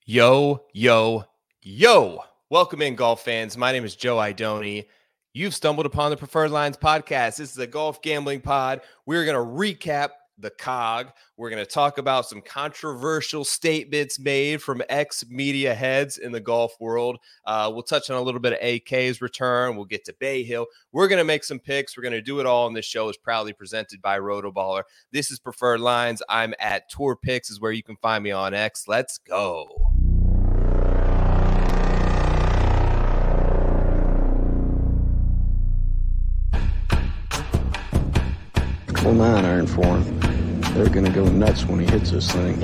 Yo, yo, yo. Welcome in, golf fans. My name is Joe Idoni. You've stumbled upon the Preferred Lines podcast. This is a golf gambling pod. We're going to recap the COG. We're going to talk about some controversial statements made from ex-media heads in the golf world. We'll touch on a little bit of AK's return. We'll get to Bay Hill. We're going to make some picks. We're going to do it all, and this show is proudly presented by Rotoballer. This is Preferred Lines. I'm at Tour Picks is where you can find me on X. Let's go. Full 9 iron for him. They're going to go nuts when he hits this thing.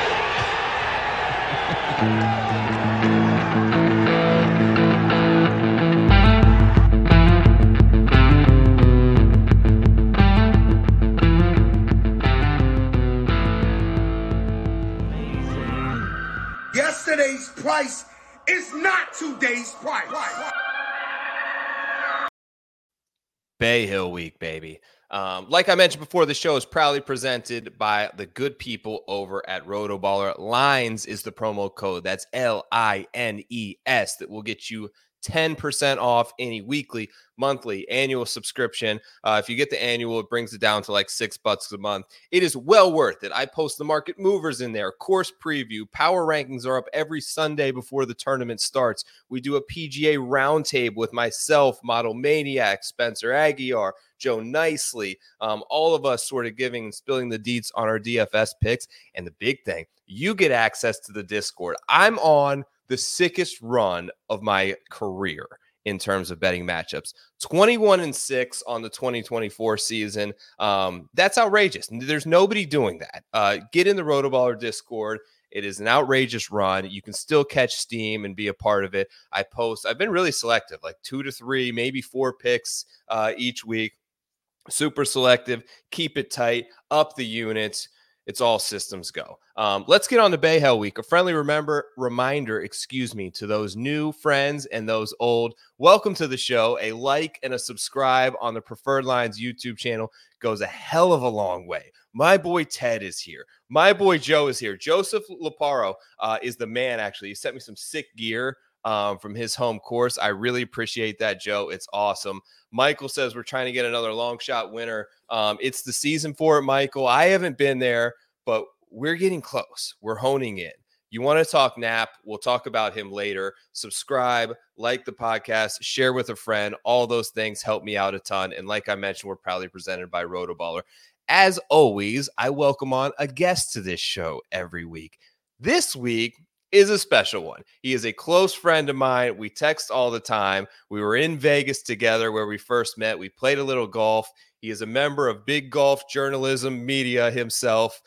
Yesterday's price is not today's price. Bay Hill week, baby. Like I mentioned before, the show is proudly presented by the good people over at Rotoballer. Lines is the promo code. That's LINES that will get you 10% off any weekly, monthly, annual subscription. If you get the annual, it brings it down to like $6 a month. It is well worth it. I post the market movers in there, course preview, power rankings are up every Sunday before the tournament starts. We do a PGA roundtable with myself, Model Maniac, Spencer Aguiar, Joe Nicely, all of us sort of giving and spilling the deets on our DFS picks. And the big thing, you get access to the Discord. I'm on the sickest run of my career in terms of betting matchups. 21-6 on the 2024 season. That's outrageous. There's nobody doing that. Get in the Rotoballer Discord. It is an outrageous run. You can still catch steam and be a part of it. I've been really selective, like 2 to 3, maybe 4 picks each week. Super selective. Keep it tight. Up the units. It's all systems go. Let's get on to Bay Hill week. A friendly reminder, to those new friends and those old. Welcome to the show. A like and a subscribe on the Preferred Lines YouTube channel goes a hell of a long way. My boy Ted is here. My boy Joe is here. Joseph Laparo is the man, actually. He sent me some sick gear from his home course. I really appreciate that, Joe. It's awesome. Michael says we're trying to get another long shot winner. It's the season for it, Michael. I haven't been there, but we're getting close. We're honing in. You want to talk Knapp? We'll talk about him later. Subscribe, like the podcast, share with a friend. All those things help me out a ton. And like I mentioned, we're proudly presented by Rotoballer. As always, I welcome on a guest to this show every week. This week is a special one. He is a close friend of mine. We text all the time. We were in Vegas together where we first met. We played a little golf. He is a member of Big Golf Journalism Media himself.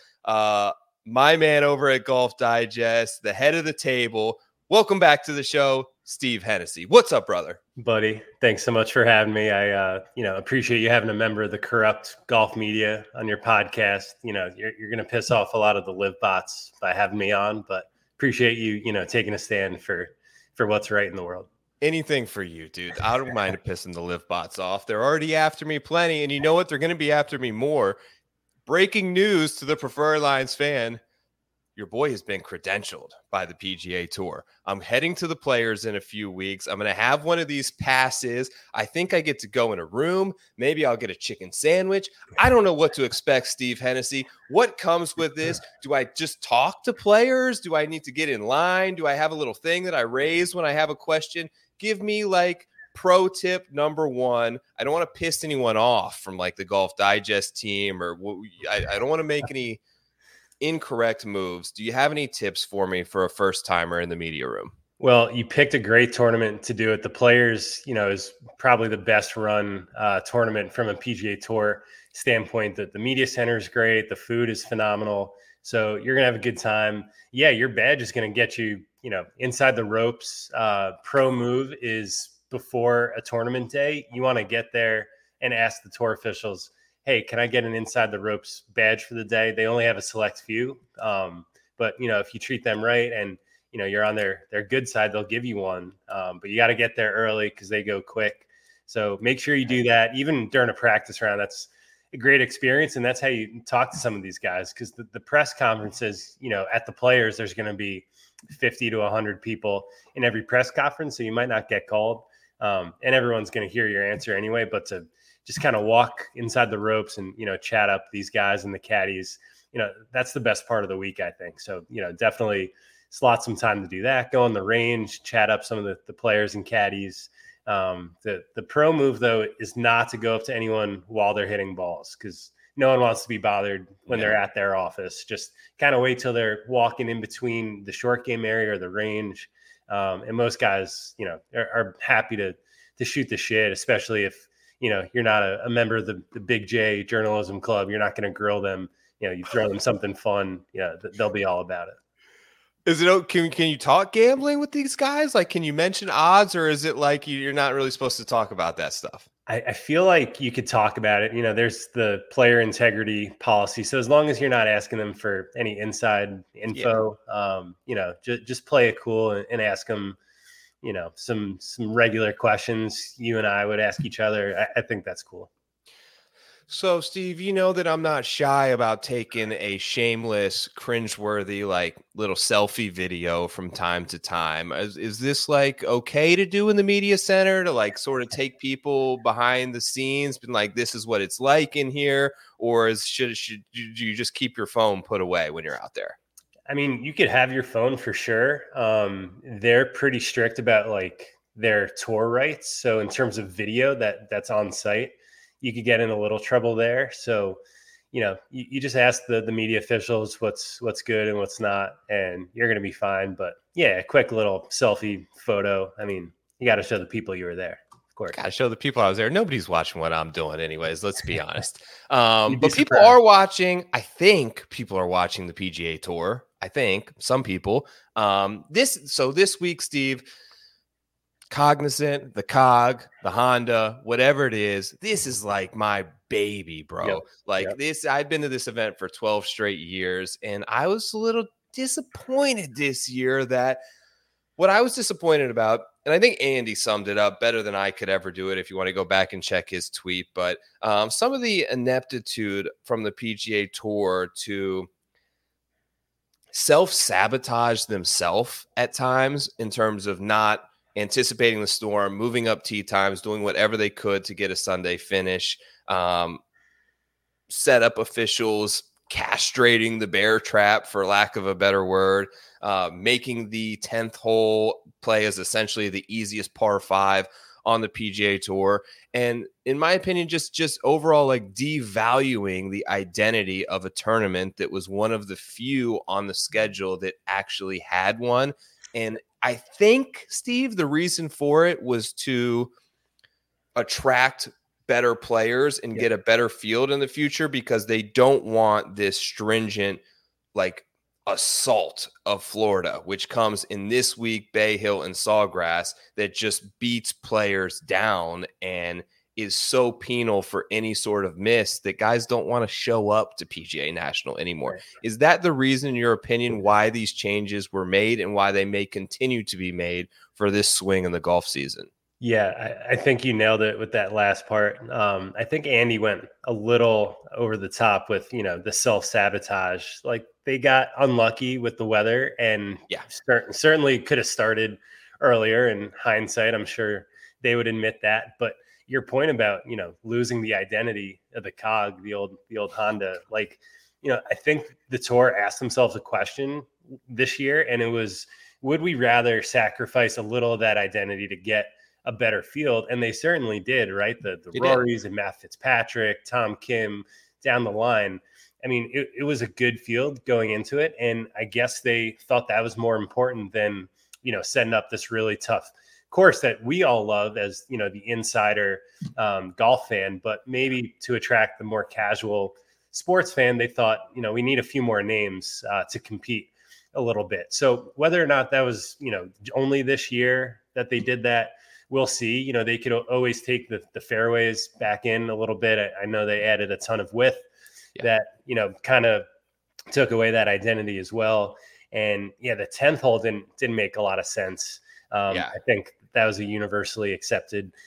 My man over at Golf Digest, the head of the table. Welcome back to the show, Steve Hennessy. What's up, brother? Buddy, thanks so much for having me. I appreciate you having a member of the corrupt golf media on your podcast. You're going to piss off a lot of the live bots by having me on, but appreciate you, taking a stand for what's right in the world. Anything for you, dude. I don't mind pissing the live bots off. They're already after me plenty, and you know what? They're going to be after me more. Breaking news to the Preferred Lines fan. Your boy has been credentialed by the PGA Tour. I'm heading to the Players in a few weeks. I'm going to have one of these passes. I think I get to go in a room. Maybe I'll get a chicken sandwich. I don't know what to expect, Steve Hennessy. What comes with this? Do I just talk to players? Do I need to get in line? Do I have a little thing that I raise when I have a question? Give me like pro tip number 1. I don't want to piss anyone off from like the Golf Digest team, or I don't want to make any incorrect moves. Do you have any tips for me for a first timer in the media room? Well, you picked a great tournament to do it. The Players, is probably the best run tournament from a PGA Tour standpoint. That the media center is great. The food is phenomenal. So you're going to have a good time. Yeah, your badge is going to get you, inside the ropes. Pro move is before a tournament day. You want to get there and ask the tour officials, hey, can I get an inside the ropes badge for the day? They only have a select few. But, if you treat them right and, you're on their good side, they'll give you one. But you got to get there early because they go quick. So make sure you do that. Even during a practice round, a great experience. And that's how you talk to some of these guys, because the press conferences, at the Players, there's going to be 50 to 100 people in every press conference. So you might not get called, and everyone's going to hear your answer anyway. But to just kind of walk inside the ropes and, chat up these guys and the caddies, that's the best part of the week, I think. So, definitely slot some time to do that. Go on the range, chat up some of the players and caddies. The pro move, though, is not to go up to anyone while they're hitting balls, because no one wants to be bothered when they're at their office. Just kind of wait till they're walking in between the short game area or the range. And most guys, are happy to shoot the shit, especially if, you're not a member of the Big J Journalism Club. You're not going to grill them. You throw them something fun. They'll be all about it. Is it can you talk gambling with these guys? Like, can you mention odds, or is it like you're not really supposed to talk about that stuff? I feel like you could talk about it. There's the player integrity policy. So as long as you're not asking them for any inside info, just play it cool and ask them, some regular questions you and I would ask each other. I think that's cool. So, Steve, you know that I'm not shy about taking a shameless, cringeworthy, like little selfie video from time to time. Is this like okay to do in the media center, to like sort of take people behind the scenes, been like, this is what it's like in here? Or should you just keep your phone put away when you're out there? I mean, you could have your phone for sure. They're pretty strict about like their tour rights. So in terms of video that's on site, you could get in a little trouble there. So, you just ask the media officials what's good and what's not, and you're going to be fine. But yeah, a quick little selfie photo. I mean, you got to show the people you were there. Of course. Got to show the people I was there. Nobody's watching what I'm doing anyways. Let's be honest. But people surprised. are watching. I think people are watching the PGA Tour. I think some people. This week, Steve, Cognizant, the Cog, the Honda, whatever it is, this is like my baby, bro. This, I've been to this event for 12 straight years, and I was a little disappointed this year that what I was disappointed about, and I think Andy summed it up better than I could ever do it if you want to go back and check his tweet, but some of the ineptitude from the PGA Tour to self-sabotage themselves at times in terms of not anticipating the storm, moving up tee times, doing whatever they could to get a Sunday finish, setup officials castrating the bear trap, for lack of a better word, making the 10th hole play as essentially the easiest par 5 on the PGA Tour. And in my opinion, just overall like devaluing the identity of a tournament that was one of the few on the schedule that actually had one. And I think, Steve, the reason for it was to attract better players and get a better field in the future, because they don't want this stringent like assault of Florida, which comes in this week, Bay Hill and Sawgrass, that just beats players down and is so penal for any sort of miss that guys don't want to show up to PGA National anymore. Right. Is that the reason, in your opinion, why these changes were made and why they may continue to be made for this swing in the golf season? Yeah, I think you nailed it with that last part. I think Andy went a little over the top with, the self-sabotage. Like, they got unlucky with the weather, and certainly could have started earlier. In hindsight, I'm sure they would admit that. But your point about, losing the identity of the Cog, the old Honda, like, I think the tour asked themselves a question this year, and it was, would we rather sacrifice a little of that identity to get a better field? And they certainly did, right? The Rorys and Matt Fitzpatrick, Tom Kim, down the line. I mean, it was a good field going into it. And I guess they thought that was more important than, setting up this really tough course that we all love as, the insider golf fan. But maybe to attract the more casual sports fan, they thought, we need a few more names to compete a little bit. So whether or not that was, only this year that they did that, we'll see. They could always take the fairways back in a little bit. I know they added a ton of width that, kind of took away that identity as well. And the 10th hole didn't make a lot of sense. I think that was a universally accepted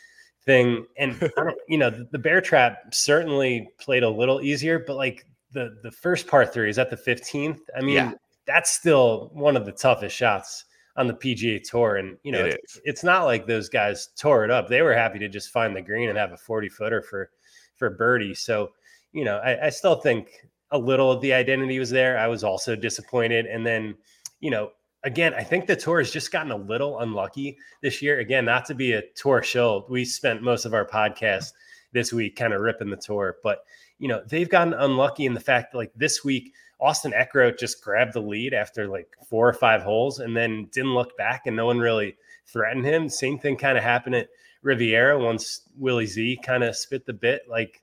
thing. And I don't, the bear trap certainly played a little easier, but like the first par three is at the 15th. I mean, that's still one of the toughest shots on the PGA Tour. And, it's not like those guys tore it up. They were happy to just find the green and have a 40-footer for birdie. So, I still think a little of the identity was there. I was also disappointed. And then, again, I think the tour has just gotten a little unlucky this year. Again, not to be a tour show. We spent most of our podcast this week kind of ripping the tour, but they've gotten unlucky in the fact that like this week, Austin Eckroat just grabbed the lead after like 4 or 5 holes and then didn't look back and no one really threatened him. Same thing kind of happened at Riviera once Willie Z kind of spit the bit. Like,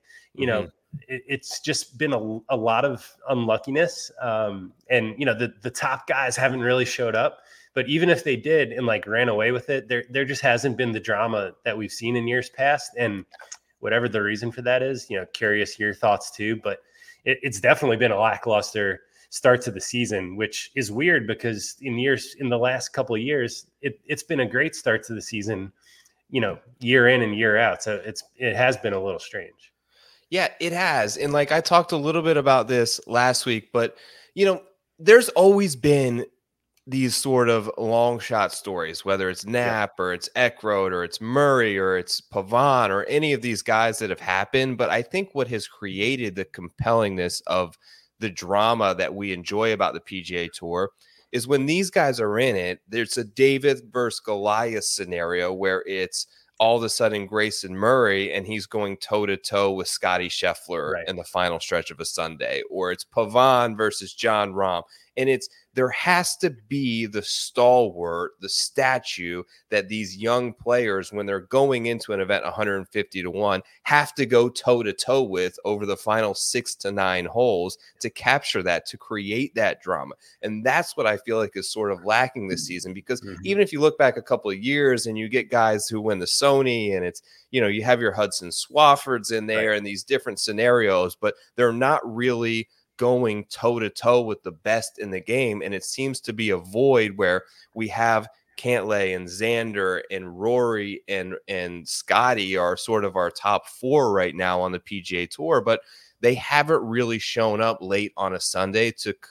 it's just been a lot of unluckiness. And, the top guys haven't really showed up, but even if they did and like ran away with it, there just hasn't been the drama that we've seen in years past. And whatever the reason for that is, curious your thoughts too, but it's definitely been a lackluster start to the season, which is weird because in the last couple of years, it's been a great start to the season, year in and year out. So it has been a little strange. Yeah, it has. And like I talked a little bit about this last week, but there's always been these sort of long shot stories, whether it's Knapp or it's Eckroat or it's Murray or it's Pavon or any of these guys that have happened. But I think what has created the compellingness of the drama that we enjoy about the PGA Tour is when these guys are in it, there's a David versus Goliath scenario where it's all of a sudden Grayson Murray and he's going toe-to-toe with Scotty Scheffler in the final stretch of a Sunday, or it's Pavon versus Jon Rahm. And there has to be the stalwart, the statue that these young players, when they're going into an event 150-1, have to go toe-to-toe with over the final 6 to 9 holes to capture that, to create that drama. And that's what I feel like is sort of lacking this season, because even if you look back a couple of years and you get guys who win the Sony and it's, you have your Hudson Swaffords in there and these different scenarios, but they're not really going toe-to-toe with the best in the game. And it seems to be a void where we have Cantlay and Xander and Rory and Scotty are sort of our top 4 right now on the PGA Tour, but they haven't really shown up late on a Sunday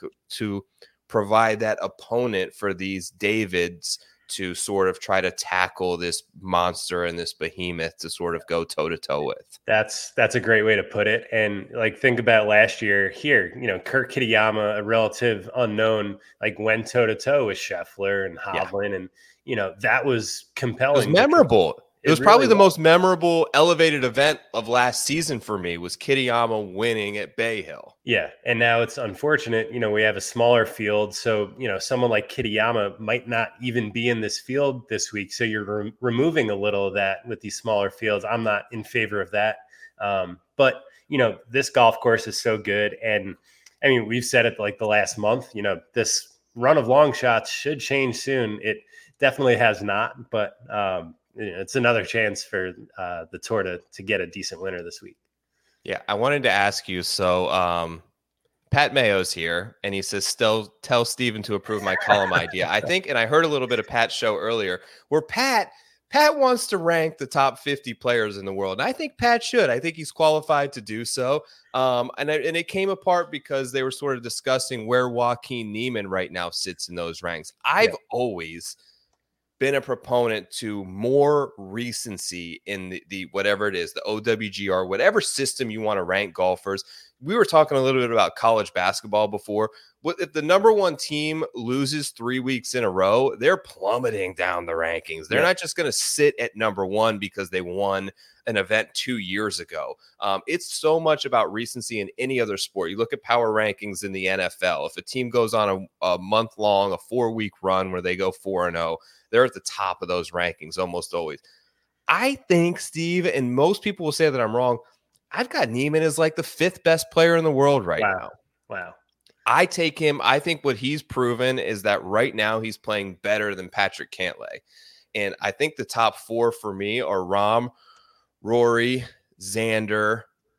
to provide that opponent for these Davids to sort of try to tackle this monster and this behemoth to sort of go toe-to-toe with. That's a great way to put it. And like, think about last year here, Kurt Kitayama, a relative unknown, like went toe-to-toe with Scheffler and Hovland. And, that was compelling. It was memorable. It was really probably the most memorable elevated event of last season for me was Kitayama winning at Bay Hill. Yeah. And now it's unfortunate, we have a smaller field. So, someone like Kitayama might not even be in this field this week. So you're removing a little of that with these smaller fields. I'm not in favor of that. But, this golf course is so good. And I mean, we've said it like the last month, this run of long shots should change soon. It definitely has not, but, it's another chance for the tour to get a decent winner this week. Yeah, I wanted to ask you. So Pat Mayo's here, and he says, "Still tell Steven to approve my column idea." I think, and I heard a little bit of Pat's show earlier, where Pat wants to rank the top 50 players in the world. And I think Pat should. I think he's qualified to do so. And it came apart because they were sort of discussing where Joaquin Niemann right now sits in those ranks. I've always been a proponent to more recency in the whatever it is, the OWGR, whatever system you want to rank golfers. We were talking a little bit about college basketball before. If the number 1 team loses 3 weeks in a row, they're plummeting down the rankings. They're not just going to sit at number 1 because they won an event 2 years ago. It's so much about recency in any other sport. You look at power rankings in the NFL. If a team goes on a month-long, a 4-week run where they go 4-0, they're at the top of those rankings almost always. I think, Steve, and most people will say that I'm wrong, I've got Niemann as like the 5th best player in the world right now. Wow. I take him. I think what he's proven is that right now he's playing better than Patrick Cantlay. And I think the top 4 for me are Rahm, Rory, Xander,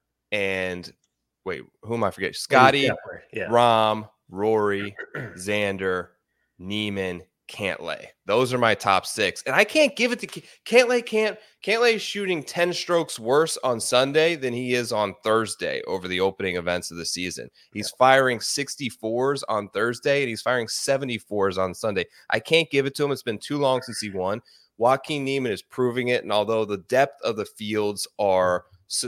and wait, who am I forgetting? Scotty, Rahm, Rory, Xander, Niemann, Cantlay. Those are my top 6. And I can't give it to Cantlay. Cantlay is shooting 10 strokes worse on Sunday than he is on Thursday over the opening events of the season. He's firing 64s on Thursday and he's firing 74s on Sunday. I can't give it to him. It's been too long since he won. Joaquin Niemann is proving it. And although the depth of the fields are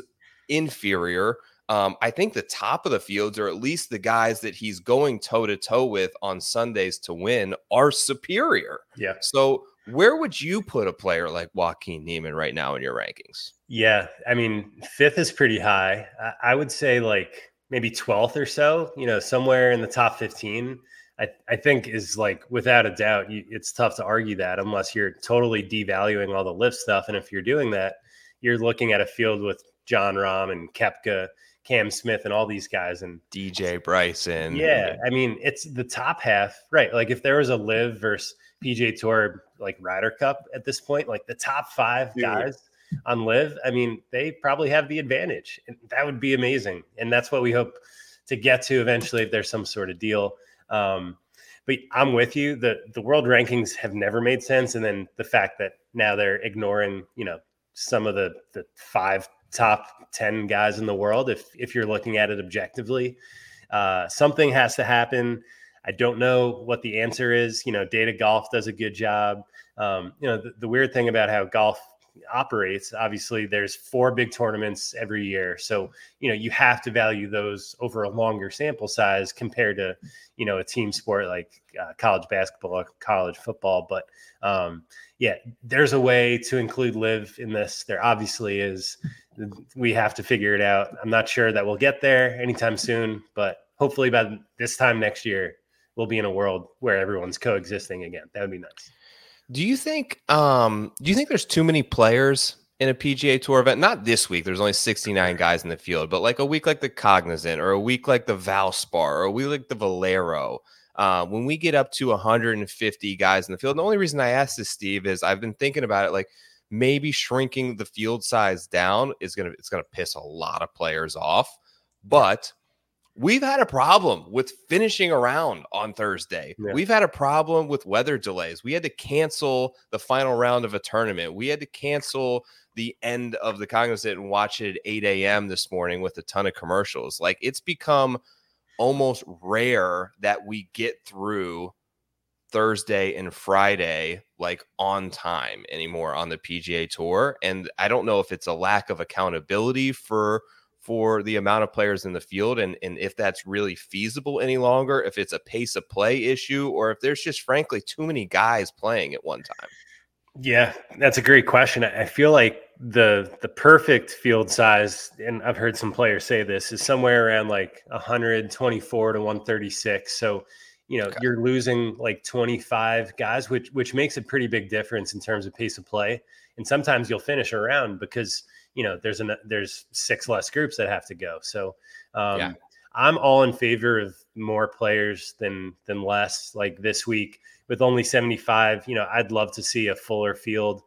inferior, I think the top of the fields, or at least the guys that he's going toe-to-toe with on Sundays to win, are superior. Yeah. So where would you put a player like Joaquin Niemann right now in your rankings? Yeah. I mean, 5th is pretty high. I would say like maybe 12th or so, somewhere in the top 15, I think is like, without a doubt, it's tough to argue that unless you're totally devaluing all the lift stuff. And if you're doing that, you're looking at a field with Jon Rahm and Koepka, Cam Smith, and all these guys, and DJ Bryson. Yeah, I mean, it's the top half, right? Like if there was a Live versus PGA Tour like Ryder Cup at this point, like the top 5 guys on Live, I mean, they probably have the advantage, and that would be amazing. And that's what we hope to get to eventually if there's some sort of deal. But I'm with you. The world rankings have never made sense, and then the fact that now they're ignoring, some of the 5 top 10 guys in the world. If you're looking at it objectively, something has to happen. I don't know what the answer is. Data Golf does a good job. The weird thing about how golf operates, obviously there's 4 big tournaments every year. So, you have to value those over a longer sample size compared to, a team sport like college basketball, college football. But yeah, there's a way to include Live in this. There obviously is. We have to figure it out. I'm not sure that we'll get there anytime soon, but hopefully by this time next year, we'll be in a world where everyone's coexisting again. That would be nice. Do you think there's too many players in a PGA Tour event? Not this week. There's only 69 guys in the field, but like a week like the Cognizant, or a week like the Valspar, or a week like the Valero. When we get up to 150 guys in the field, the only reason I asked this, Steve, is I've been thinking about it, like maybe shrinking the field size down it's gonna piss a lot of players off. But we've had a problem with finishing around on Thursday. Yeah. We've had a problem with weather delays. We had to cancel the final round of a tournament. We had to cancel the end of the Cognizant and watch it at 8 a.m. this morning with a ton of commercials. Like, it's become almost rare that we get through Thursday and Friday like on time anymore on the PGA Tour. And I don't know if it's a lack of accountability for the amount of players in the field, and if that's really feasible any longer, if it's a pace of play issue, or if there's just frankly too many guys playing at one time. Yeah, that's a great question. I feel like the perfect field size, and I've heard some players say this, is somewhere around like 124 to 136. So, you're losing like 25 guys, which makes a pretty big difference in terms of pace of play. And sometimes you'll finish around because there's 6 less groups that have to go. So I'm all in favor of more players than less. Like this week with only 75, I'd love to see a fuller field.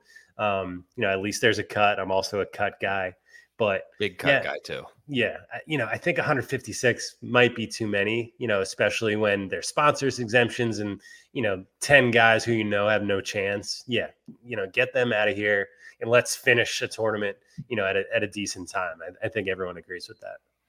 At least there's a cut. I'm also a cut guy, but big cut guy too. Yeah. I think 156 might be too many, especially when there's sponsors exemptions and, 10 guys who, have no chance. Yeah. Get them out of here. And let's finish a tournament, at a decent time. I think everyone agrees with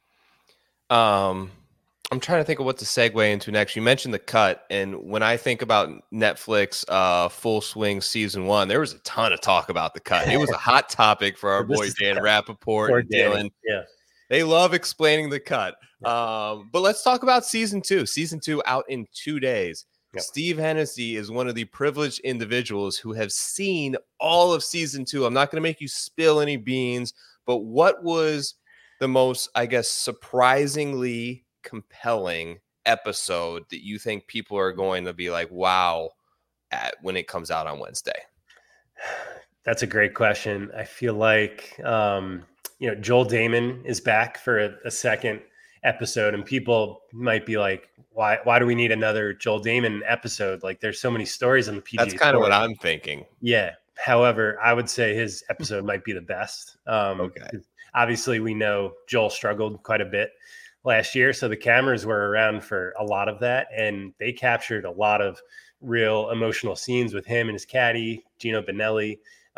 that. I'm trying to think of what to segue into next. You mentioned the cut, and when I think about Netflix Full Swing Season 1, there was a ton of talk about the cut. It was a hot topic for our boy Dan Rappaport and Dylan. Yeah, they love explaining the cut. But let's talk about Season 2. Season 2 out in 2 days. Yep. Steve Hennessy is one of the privileged individuals who have seen all of Season 2. I'm not going to make you spill any beans, but what was the most, I guess, surprisingly compelling episode that you think people are going to be like, wow, when it comes out on Wednesday? That's a great question. I feel like, Joel Damon is back for a second episode, and people might be like, why do we need another Joel Damon episode? Like, there's so many stories on the PGA. That's kind of what I'm thinking. Yeah. However, I would say his episode might be the best. Okay. Obviously, we know Joel struggled quite a bit last year, so the cameras were around for a lot of that, and they captured a lot of real emotional scenes with him and his caddy, Gino Bonelli.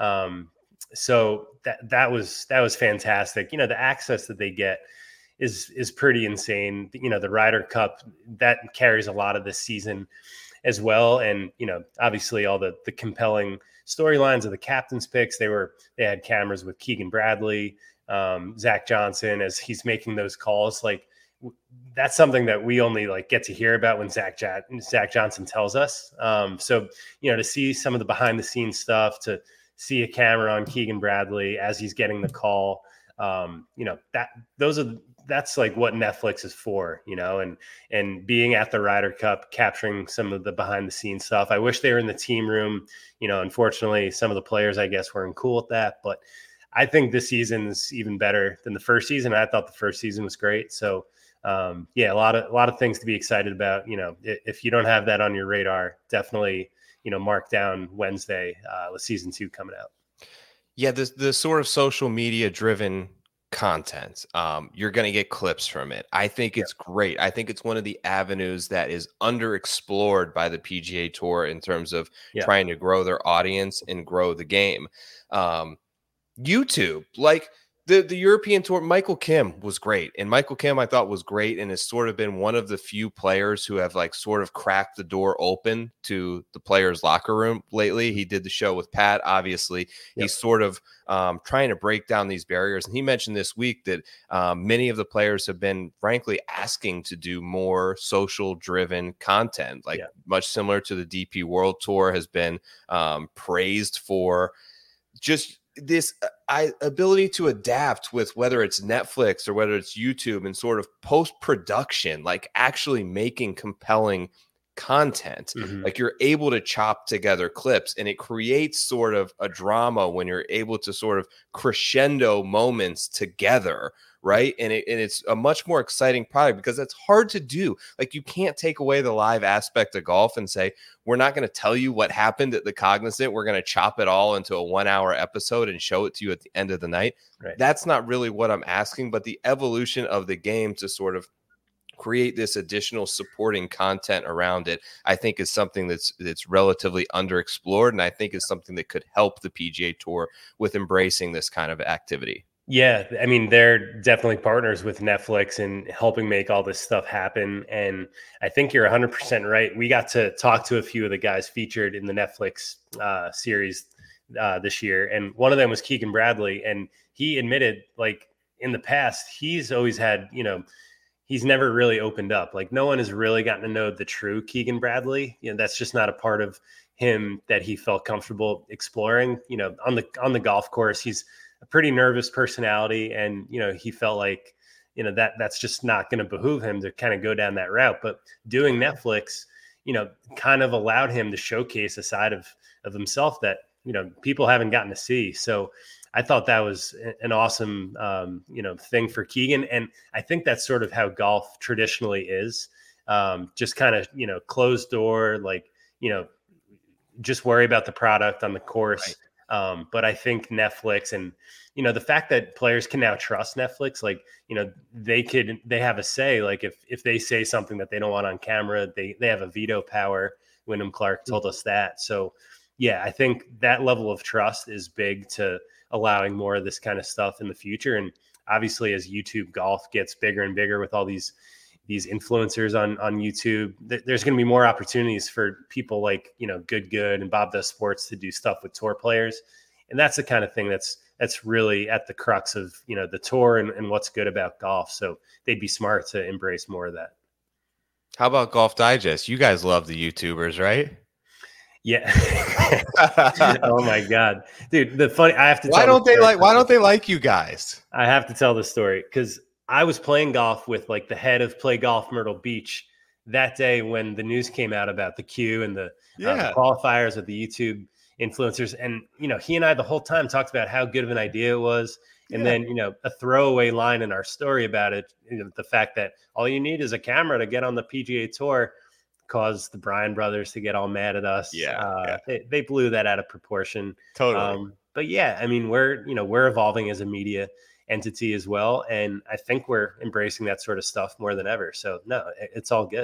So that was fantastic. You know, the access that they get is pretty insane. You know, the Ryder Cup, that carries a lot of this season as well. And, you know, obviously all the compelling storylines of the captain's picks, they had cameras with Keegan Bradley, Zach Johnson, as he's making those calls. Like, that's something that we only like get to hear about when Zach Johnson tells us. So, you know, to see some of the behind the scenes stuff, to see a camera on Keegan Bradley as he's getting the call, you know, that's like what Netflix is for, you know, and being at the Ryder Cup, capturing some of the behind the scenes stuff. I wish they were in the team room. You know, unfortunately, some of the players, I guess, weren't cool with that, but I think this season is even better than the first season. I thought the first season was great. So, yeah, a lot of things to be excited about. You know, if you don't have that on your radar, definitely, you know, mark down Wednesday with season 2 coming out. Yeah, the sort of social media driven content, you're going to get clips from it. I think it's great. I think it's one of the avenues that is underexplored by the PGA Tour in terms of trying to grow their audience and grow the game. YouTube, like the European Tour, Michael Kim was great. And Michael Kim, I thought, was great and has sort of been one of the few players who have like sort of cracked the door open to the players' locker room lately. He did the show with Pat, obviously. He's sort of trying to break down these barriers. And he mentioned this week that many of the players have been, frankly, asking to do more social-driven content, like much similar to the DP World Tour has been praised for just this ability to adapt with whether it's Netflix or whether it's YouTube and sort of post-production, like actually making compelling content. Like you're able to chop together clips and it creates sort of a drama when you're able to sort of crescendo moments together. Right. And it's a much more exciting product because it's hard to do. Like you can't take away the live aspect of golf and say, we're not going to tell you what happened at the Cognizant. We're going to chop it all into a 1-hour episode and show it to you at the end of the night. Right. That's not really what I'm asking, but the evolution of the game to sort of create this additional supporting content around it, I think is something that's relatively underexplored. And I think is something that could help the PGA Tour with embracing this kind of activity. Yeah, I mean, they're definitely partners with Netflix in helping make all this stuff happen. And I think you're 100% right. We got to talk to a few of the guys featured in the Netflix series this year. And one of them was Keegan Bradley. And he admitted, like, in the past, he's always had, you know, he's never really opened up. Like, no one has really gotten to know the true Keegan Bradley. You know, that's just not a part of him that he felt comfortable exploring. You know, on the golf course, he's a pretty nervous personality, and you know, he felt like, you know, that's just not going to behoove him to kind of go down that route. But doing Netflix, you know, kind of allowed him to showcase a side of himself that, you know, people haven't gotten to see. So I thought that was an awesome, you know, thing for Keegan. And I think that's sort of how golf traditionally is, just kind of, you know, closed door, like, you know, just worry about the product on the course. Right. But I think Netflix and, you know, the fact that players can now trust Netflix, like, you know, they have a say, like if they say something that they don't want on camera, they have a veto power. Wyndham Clark told us that. So yeah, I think that level of trust is big to allowing more of this kind of stuff in the future. And obviously as YouTube golf gets bigger and bigger with all these influencers on YouTube, there's going to be more opportunities for people like, you know, Good and Bob Does Sports to do stuff with tour players. And that's the kind of thing that's really at the crux of, you know, the tour and what's good about golf. So they'd be smart to embrace more of that. How about Golf Digest? You guys love the YouTubers, right? Yeah. Oh my God, dude. I have to. Why don't they like you guys? I have to tell the story because I was playing golf with like the head of Play Golf Myrtle Beach that day when the news came out about the Q and the qualifiers of the YouTube influencers. And, you know, he and I the whole time talked about how good of an idea it was. And then, you know, a throwaway line in our story about it, you know, the fact that all you need is a camera to get on the PGA Tour caused the Bryan brothers to get all mad at us. They blew that out of proportion. Totally. But yeah, I mean, we're evolving as a media entity as well, and I think we're embracing that sort of stuff more than ever. So no, it's all good.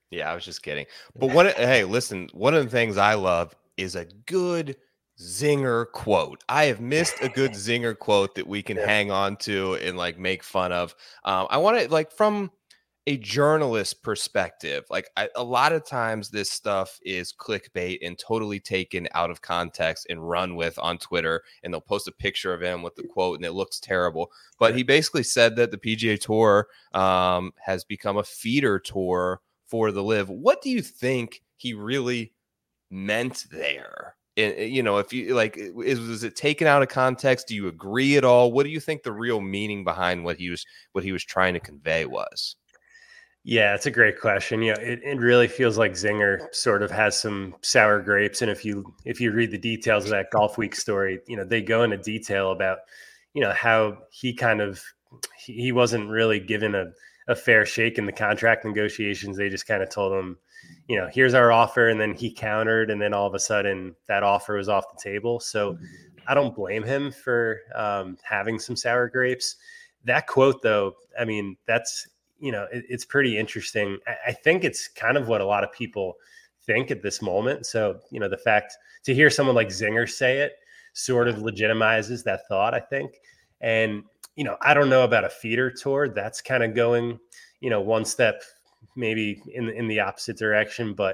Yeah, I was just kidding. But hey, listen, one of the things I love is a good zinger quote. I have missed a good zinger quote that we can Yeah. hang on to and like make fun of. I want to like from a journalist perspective, like a lot of times this stuff is clickbait and totally taken out of context and run with on Twitter, and they'll post a picture of him with the quote and it looks terrible. But he basically said that the PGA Tour has become a feeder tour for the Live. What do you think he really meant there? And if you like, was it taken out of context? Do you agree at all? What do you think the real meaning behind what he was trying to convey was? Yeah, it's a great question. It really feels like Zinger sort of has some sour grapes. And if you read the details of that Golf Week story, they go into detail about, how he wasn't really given a fair shake in the contract negotiations. They just kind of told him, here's our offer. And then he countered. And then all of a sudden that offer was off the table. So I don't blame him for having some sour grapes. That quote, though, I mean, that's, it's pretty interesting. I think it's kind of what a lot of people think at this moment. So, the fact to hear someone like Zinger say it sort of legitimizes that thought, I think. And, I don't know about a feeder tour. That's kind of going, one step maybe in the opposite direction. But,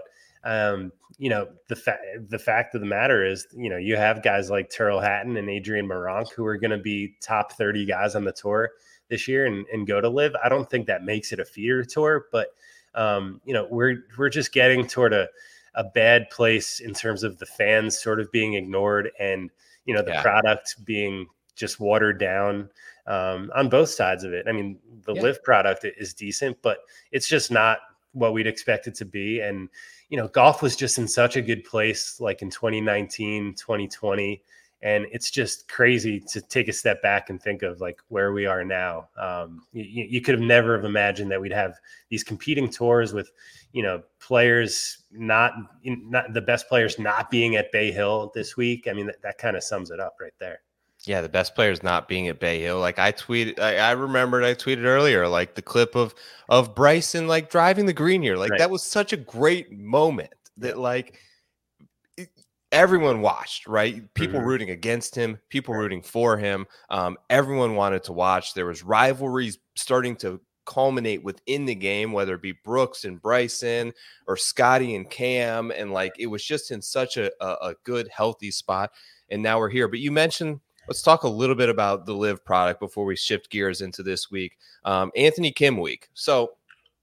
the fact of the matter is, you have guys like Tyrrell Hatton and Adrian Meronk who are going to be top 30 guys on the tour this year and go to Live. I don't think that makes it a feeder tour, but we're just getting toward a bad place in terms of the fans sort of being ignored and the product being just watered down on both sides of it. I mean, the Live product is decent, but it's just not what we'd expect it to be. And golf was just in such a good place like in 2019, 2020. And it's just crazy to take a step back and think of like where we are now. You could have never have imagined that we'd have these competing tours with, players not the best players not being at Bay Hill this week. I mean, that kind of sums it up right there. Yeah, the best players not being at Bay Hill. Like I tweeted earlier, like the clip of Bryson like driving the green here. Like that was such a great moment that like everyone watched, right? People rooting against him, people rooting for him. Everyone wanted to watch. There was rivalries starting to culminate within the game, whether it be Brooks and Bryson or Scotty and Cam. And like, it was just in such a good, healthy spot. And now we're here. But you mentioned, let's talk a little bit about the Live product before we shift gears into this week. Anthony Kim week. So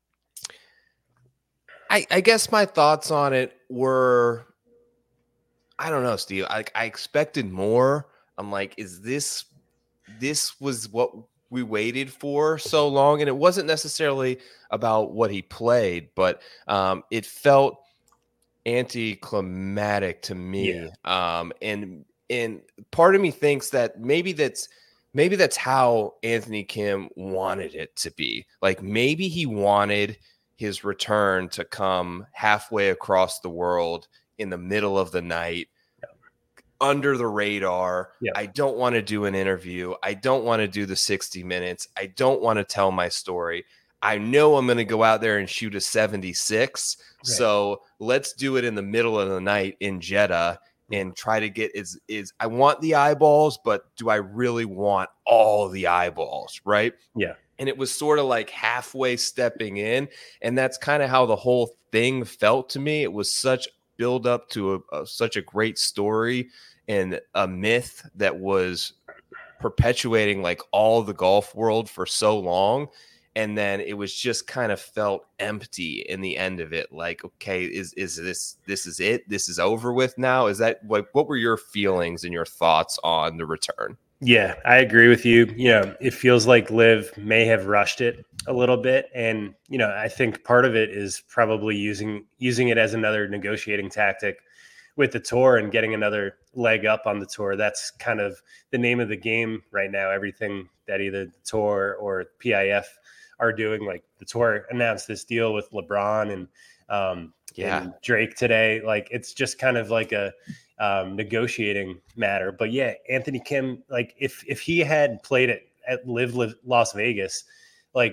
I guess my thoughts on it were, I don't know, Steve. I expected more. I'm like, this was what we waited for so long? And it wasn't necessarily about what he played, but it felt anticlimactic to me. Yeah. And part of me thinks that maybe that's how Anthony Kim wanted it to be. Like maybe he wanted his return to come halfway across the world in the middle of the night, under the radar. Yeah. I don't want to do an interview. I don't want to do the 60 minutes. I don't want to tell my story. I know I'm going to go out there and shoot a 76. Right. So let's do it in the middle of the night in Jeddah and try to get is I want the eyeballs, but do I really want all the eyeballs? Right. Yeah. And it was sort of like halfway stepping in. And that's kind of how the whole thing felt to me. It was such build up to such a great story and a myth that was perpetuating like all the golf world for so long. And then it was just kind of felt empty in the end of it. Like, okay, is this is it? This is over with now? Is that what were your feelings and your thoughts on the return? Yeah, I agree with you. It feels like Liv may have rushed it a little bit. And, I think part of it is probably using it as another negotiating tactic with the tour and getting another leg up on the tour. That's kind of the name of the game right now. Everything that either the tour or PIF are doing, like the tour announced this deal with LeBron and Drake today. Like it's just kind of like a negotiating matter. But yeah, Anthony Kim, like if he had played at Live Las Vegas, like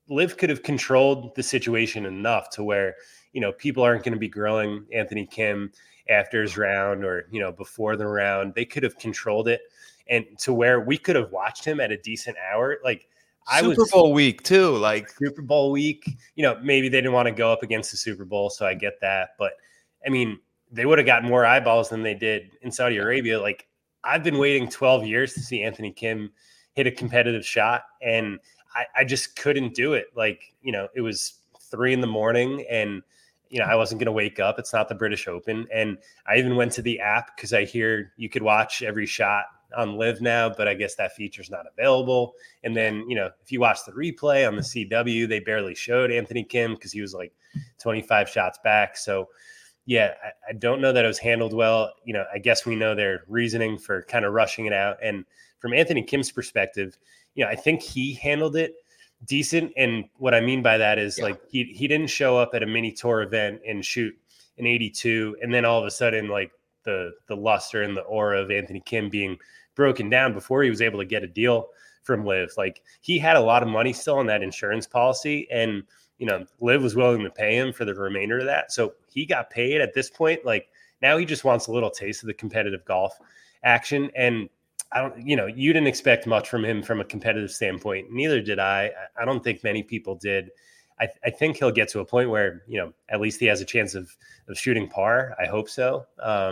Liv could have controlled the situation enough to where, people aren't going to be grilling Anthony Kim after his round or, before the round. They could have controlled it, and to where we could have watched him at a decent hour. Like Super Bowl week too, like Super Bowl week, maybe they didn't want to go up against the Super Bowl. So I get that. But I mean, they would have gotten more eyeballs than they did in Saudi Arabia. Like, I've been waiting 12 years to see Anthony Kim hit a competitive shot, and I just couldn't do it. Like, it was 3 a.m. and, I wasn't going to wake up. It's not the British Open. And I even went to the app because I hear you could watch every shot on Live now, but I guess that feature's not available. And then, if you watch the replay on the CW, they barely showed Anthony Kim because he was like 25 shots back. So, yeah, I don't know that it was handled well. I guess we know their reasoning for kind of rushing it out. And from Anthony Kim's perspective, I think he handled it decent. And what I mean by that is like he didn't show up at a mini tour event and shoot an 82. And then all of a sudden, like the luster and the aura of Anthony Kim being broken down before he was able to get a deal from Liv. Like, he had a lot of money still on that insurance policy, and Liv was willing to pay him for the remainder of that. So he got paid at this point. Like, now he just wants a little taste of the competitive golf action. And I don't, you didn't expect much from him from a competitive standpoint. Neither did I. I don't think many people did. I think he'll get to a point where, at least he has a chance of shooting par. I hope so.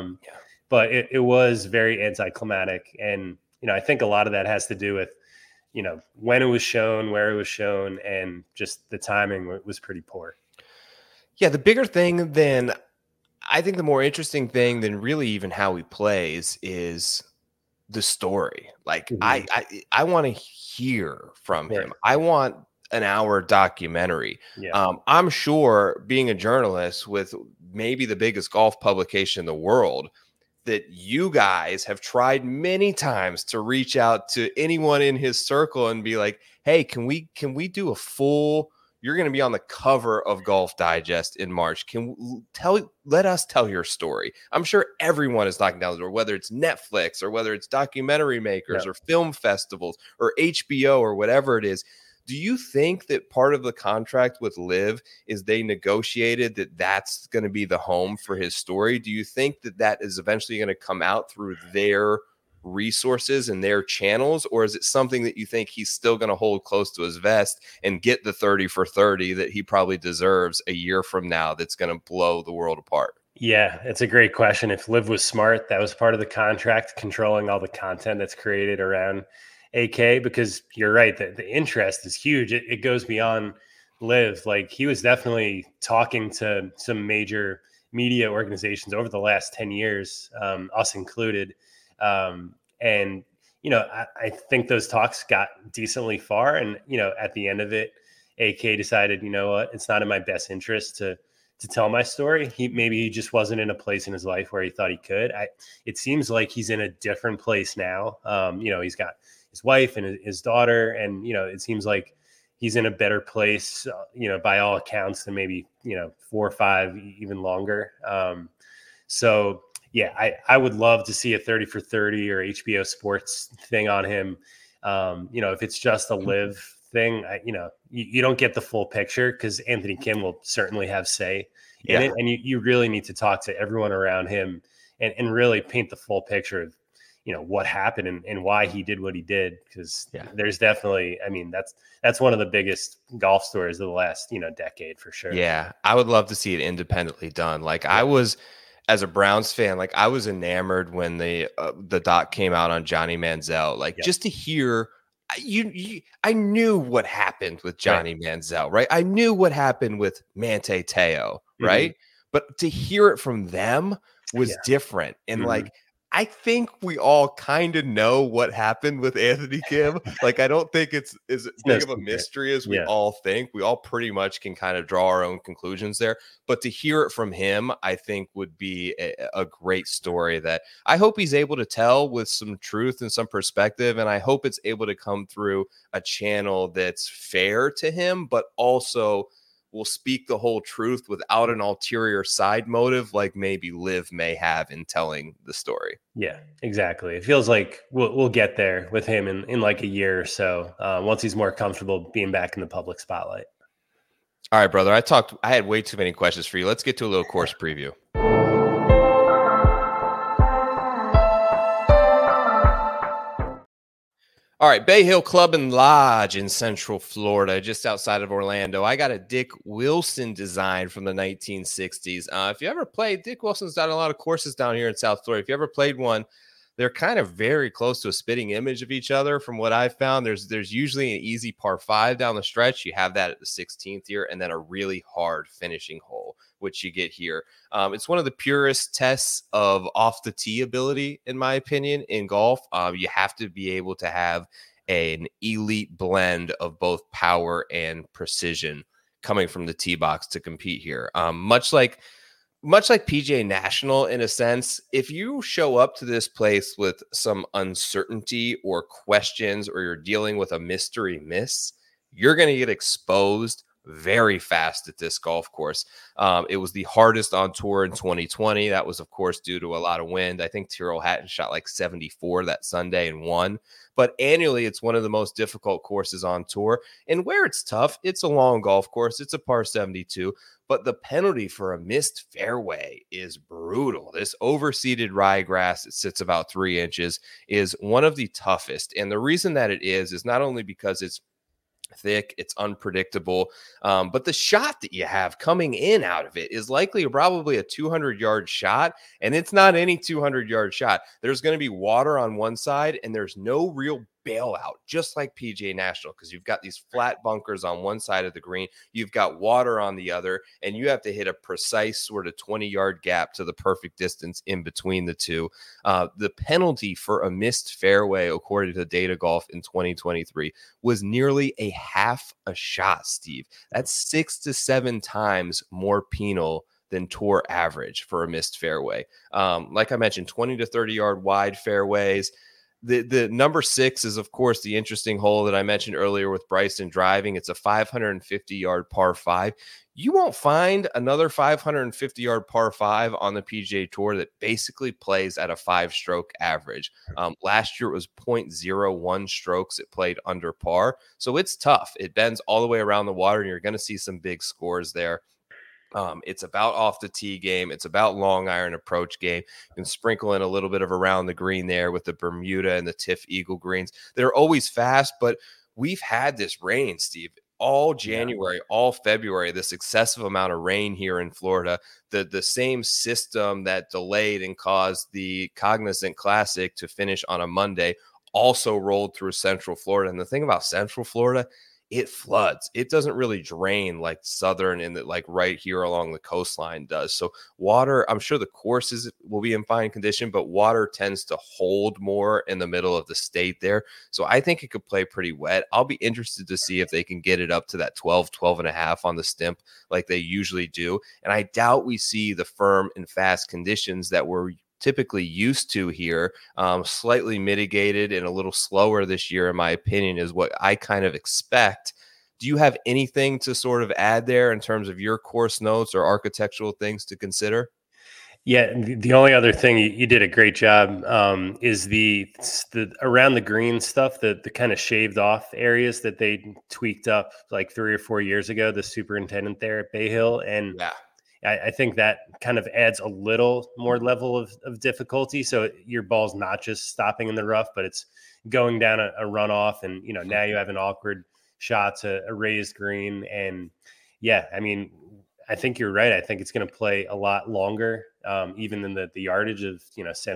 But it was very anticlimactic. And, I think a lot of that has to do with, when it was shown, where it was shown, and just the timing was pretty poor. Yeah, the bigger thing than, I think the more interesting thing than really even how he plays is the story. Like, I want to hear from him. I want an hour documentary. I'm sure, being a journalist with maybe the biggest golf publication in the world, that you guys have tried many times to reach out to anyone in his circle and be like, hey, can we do a full, you're going to be on the cover of Golf Digest in March. Let us tell your story. I'm sure everyone is knocking down the door, whether it's Netflix or whether it's documentary makers or film festivals or HBO or whatever it is. Do you think that part of the contract with Liv is they negotiated that that's going to be the home for his story? Do you think that that is eventually going to come out through their resources and their channels? Or is it something that you think he's still going to hold close to his vest and get the 30 for 30 that he probably deserves a year from now that's going to blow the world apart? Yeah, it's a great question. If Liv was smart, that was part of the contract, controlling all the content that's created around AK, because you're right, the interest is huge. It goes beyond Liv. Like, he was definitely talking to some major media organizations over the last 10 years, us included. And, I think those talks got decently far. And, at the end of it, AK decided, it's not in my best interest to tell my story. Maybe he just wasn't in a place in his life where he thought he could. It seems like he's in a different place now. He's got his wife and his daughter, and it seems like he's in a better place, by all accounts, than maybe 4 or 5, even longer. So yeah, I would love to see a 30 for 30 or HBO Sports thing on him. If it's just a Liv thing, you don't get the full picture, because Anthony Kim will certainly have say in it, and you really need to talk to everyone around him and really paint the full picture of what happened and why he did what he did. Because there's definitely, that's one of the biggest golf stories of the last, decade for sure. Yeah. I would love to see it independently done. Like, I was, as a Browns fan, like, I was enamored when the doc came out on Johnny Manziel, like just to hear, I knew what happened with Johnny Manziel, right? I knew what happened with Manti Te'o, right? But to hear it from them was different. And like, I think we all kind of know what happened with Anthony Kim. Like, I don't think it's as big of a mystery as we all think. We all pretty much can kind of draw our own conclusions there. But to hear it from him, I think would be a great story that I hope he's able to tell with some truth and some perspective. And I hope it's able to come through a channel that's fair to him, but also will speak the whole truth without an ulterior side motive, like maybe Liv may have in telling the story. Yeah, exactly. It feels like we'll get there with him in like a year or so, once he's more comfortable being back in the public spotlight. All right, brother. I had way too many questions for you. Let's get to a little course preview. All right, Bay Hill Club and Lodge in Central Florida, just outside of Orlando. I got a Dick Wilson design from the 1960s. If you ever played, Dick Wilson's done a lot of courses down here in South Florida. If you ever played one, they're kind of very close to a spitting image of each other. From what I've found, there's usually an easy par 5 down the stretch. You have that at the 16th here, and then a really hard finishing hole, which you get here. It's one of the purest tests of off the tee ability, in my opinion, in golf. You have to be able to have an elite blend of both power and precision coming from the tee box to compete here. Much like PGA National, in a sense, if you show up to this place with some uncertainty or questions, or you're dealing with a mystery miss, you're going to get exposed very fast at this golf course. It was the hardest on tour in 2020. That was, of course, due to a lot of wind. I think Tyrrell Hatton shot like 74 that Sunday and won. But annually, it's one of the most difficult courses on tour. And where it's tough, it's a long golf course. It's a par 72. But the penalty for a missed fairway is brutal. This overseeded ryegrass, it sits about 3 inches, is one of the toughest. And the reason that it is not only because it's thick, it's unpredictable, but the shot that you have coming in out of it is likely probably a 200-yard shot, and it's not any 200-yard shot. There's going to be water on one side, and there's no real bailout, just like PGA National, because you've got these flat bunkers on one side of the green, you've got water on the other, and you have to hit a precise sort of 20-yard gap to the perfect distance in between the two. The penalty for a missed fairway, according to Data Golf in 2023, was nearly a half a shot, Steve. That's 6 to 7 times more penal than tour average for a missed fairway. Like I mentioned, 20 to 30-yard wide fairways. The number 6 is, of course, the interesting hole that I mentioned earlier with Bryson driving. It's a 550-yard par 5. You won't find another 550-yard par 5 on the PGA Tour that basically plays at a 5-stroke average. Last year, it was 0.01 strokes it played under par. So it's tough. It bends all the way around the water, and you're going to see some big scores there. It's about off the tee game. It's about long iron approach game. You can sprinkle in a little bit of around the green there with the Bermuda and the TIFF Eagle greens. They're always fast, but we've had this rain, Steve, all January, all February, this excessive amount of rain here in Florida. The same system that delayed and caused the Cognizant Classic to finish on a Monday also rolled through Central Florida. And the thing about Central Florida, it floods. It doesn't really drain like southern and like right here along the coastline does. So water, I'm sure the courses will be in fine condition, but water tends to hold more in the middle of the state there. So I think it could play pretty wet. I'll be interested to see if they can get it up to that 12 and a half on the stimp like they usually do. And I doubt we see the firm and fast conditions that we're typically used to here. Slightly mitigated and a little slower this year, in my opinion, is what I kind of expect. Do you have anything to sort of add there in terms of your course notes or architectural things to consider? Yeah, the only other thing you did a great job is the around the green stuff, the kind of shaved off areas that they tweaked up like 3 or 4 years ago, the superintendent there at Bay Hill. And yeah, I think that kind of adds a little more level of difficulty. So your ball's not just stopping in the rough, but it's going down a runoff. And, now you have an awkward shot to a raised green. And yeah, I mean, I think you're right. I think it's going to play a lot longer, even than the yardage of,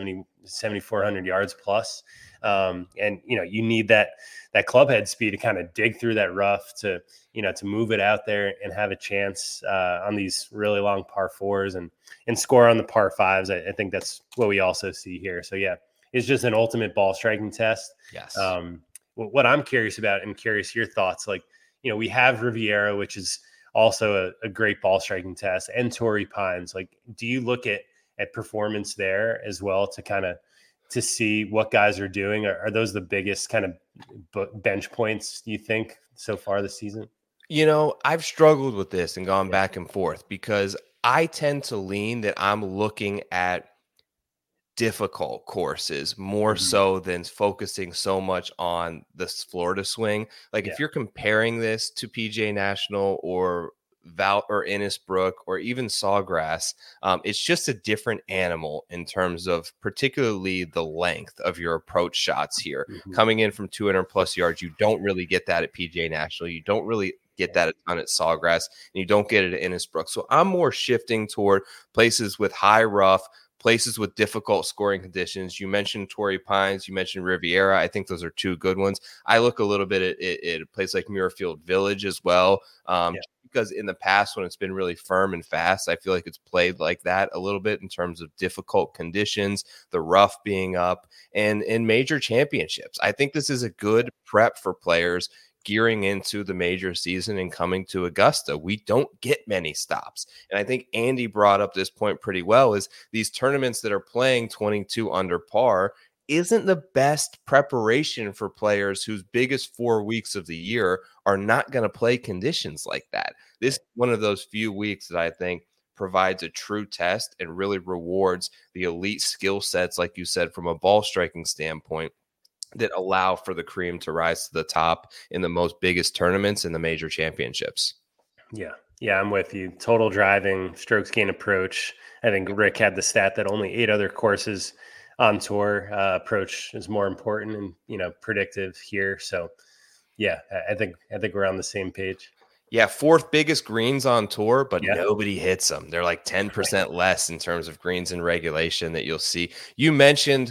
7,400 yards plus. And, you need that club head speed to kind of dig through that rough to move it out there and have a chance on these really long par 4s and score on the par 5s. I think that's what we also see here. So, yeah, it's just an ultimate ball striking test. Yes. What I'm curious about and curious your thoughts, like, we have Riviera, which is also a great ball striking test, and Torrey Pines. Like, do you look at performance there as well to see what guys are doing? Are those the biggest kind of bench points you think so far this season? I've struggled with this and gone back and forth because I tend to lean that I'm looking at difficult courses more so than focusing so much on this Florida swing. Like if you're comparing this to PGA National or Val or Innisbrook or even Sawgrass, it's just a different animal in terms of particularly the length of your approach shots here. Coming in from 200 plus yards, you don't really get that at PGA National. You don't really get that a ton at Sawgrass, and you don't get it at Innisbrook. So I'm more shifting toward places with high rough, places with difficult scoring conditions. You mentioned Torrey Pines, you mentioned Riviera. I think those are two good ones. I look a little bit at a place like Muirfield Village as well, because in the past when it's been really firm and fast, I feel like it's played like that a little bit in terms of difficult conditions, the rough being up, and in major championships. I think this is a good prep for players gearing into the major season and coming to Augusta. We don't get many stops. And I think Andy brought up this point pretty well, is these tournaments that are playing 22 under par isn't the best preparation for players whose biggest 4 weeks of the year are not going to play conditions like that. This is one of those few weeks that I think provides a true test and really rewards the elite skill sets, like you said, from a ball striking standpoint, that allow for the cream to rise to the top in the most biggest tournaments and the major championships. Yeah, I'm with you. Total driving, strokes gain approach. I think Rick had the stat that only 8 other courses on tour approach is more important and, predictive here. So yeah, I think we're on the same page. Yeah, 4th biggest greens on tour, but nobody hits them. They're like 10% less in terms of greens in regulation that you'll see. You mentioned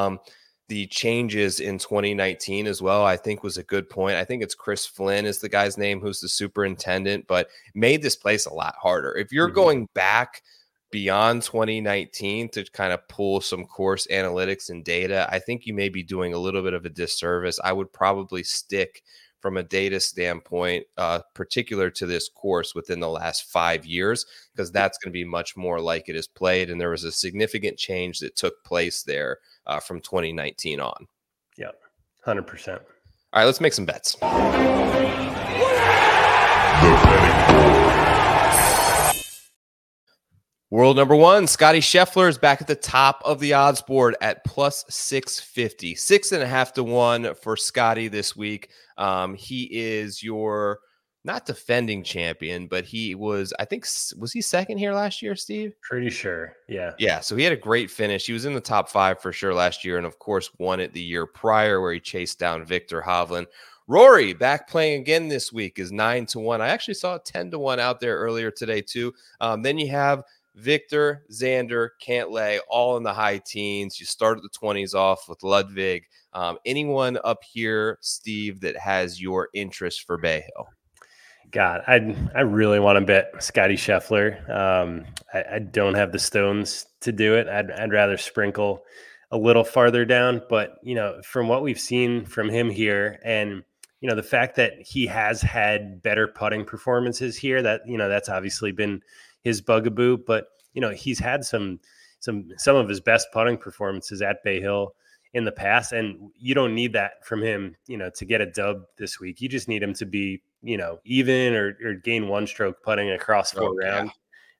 the changes in 2019 as well, I think was a good point. I think it's Chris Flynn is the guy's name who's the superintendent, but made this place a lot harder. If you're going back beyond 2019 to kind of pull some course analytics and data, I think you may be doing a little bit of a disservice. I would probably stick from a data standpoint, particular to this course within the last 5 years, because that's going to be much more like it is played. And there was a significant change that took place there from 2019 on. Yeah, 100%. All right, let's make some bets. World number 1, Scotty Scheffler is back at the top of the odds board at plus 650, 6.5 to 1 for Scotty this week. He is your not defending champion, but he was, I think, was he second here last year, Steve? Pretty sure. Yeah. Yeah. So he had a great finish. He was in the top 5 for sure last year. And of course, won it the year prior where he chased down Victor Hovland. Rory back playing again this week is 9 to 1. I actually saw 10 to 1 out there earlier today too. Then you have Victor, Xander, Cantlay, all in the high teens. You start at the 20s off with Ludwig. Anyone up here, Steve, that has your interest for Bay Hill? God, I really want to bet Scotty Scheffler. I don't have the stones to do it. I'd rather sprinkle a little farther down. But, from what we've seen from him here and, the fact that he has had better putting performances here, that, that's obviously been his bugaboo. But, he's had some of his best putting performances at Bay Hill in the past. And you don't need that from him, to get a dub this week. You just need him to be, even or gain 1 stroke putting across 4 rounds.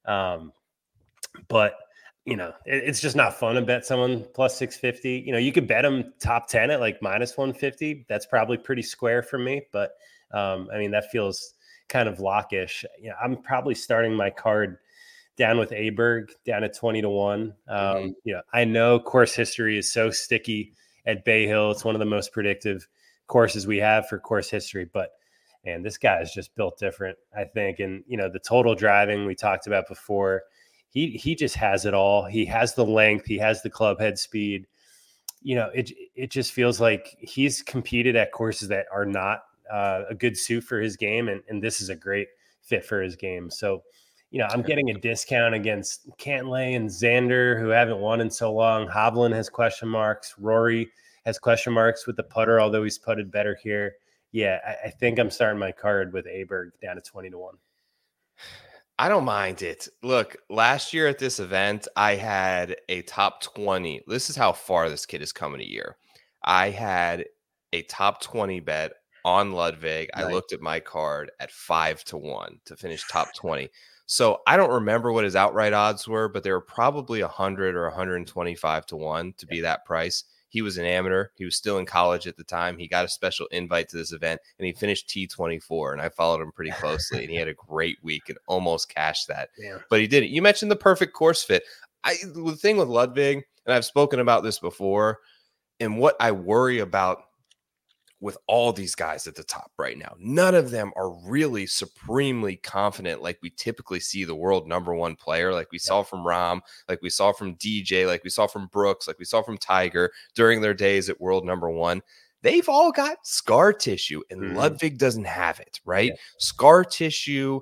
But, it's just not fun to bet someone plus 650. You could bet him top 10 at like minus 150. That's probably pretty square for me. But, that feels kind of lockish. I'm probably starting my card down with Aberg down at 20 to 1. I know course history is so sticky at Bay Hill. It's one of the most predictive courses we have for course history, but man, this guy is just built different, I think. And, the total driving we talked about before, he just has it all. He has the length. He has the club head speed. It just feels like he's competed at courses that are not a good suit for his game. And this is a great fit for his game. So, I'm getting a discount against Cantlay and Xander, who haven't won in so long. Hovland has question marks. Rory has question marks with the putter, although he's putted better here. Yeah, I think I'm starting my card with Aberg down to 20 to 1. I don't mind it. Look, last year at this event, I had a top 20. This is how far this kid has come in a year. I had a top 20 bet on Ludwig. Nice. I looked at my card at 5-1 to finish top 20. So I don't remember what his outright odds were, but they were probably 100 or 125-1 to be that price. He was an amateur. He was still in college at the time. He got a special invite to this event, and he finished T24, and I followed him pretty closely, and he had a great week and almost cashed that. Yeah. But he didn't. You mentioned the perfect course fit. The thing with Ludwig, and I've spoken about this before, and what I worry about with all these guys at the top right now, none of them are really supremely confident like we typically see the world number one player, like we saw from Rahm, like we saw from DJ, like we saw from Brooks, like we saw from Tiger during their days at world number one. They've all got scar tissue, and Ludwig doesn't have it, right? Yeah. Scar tissue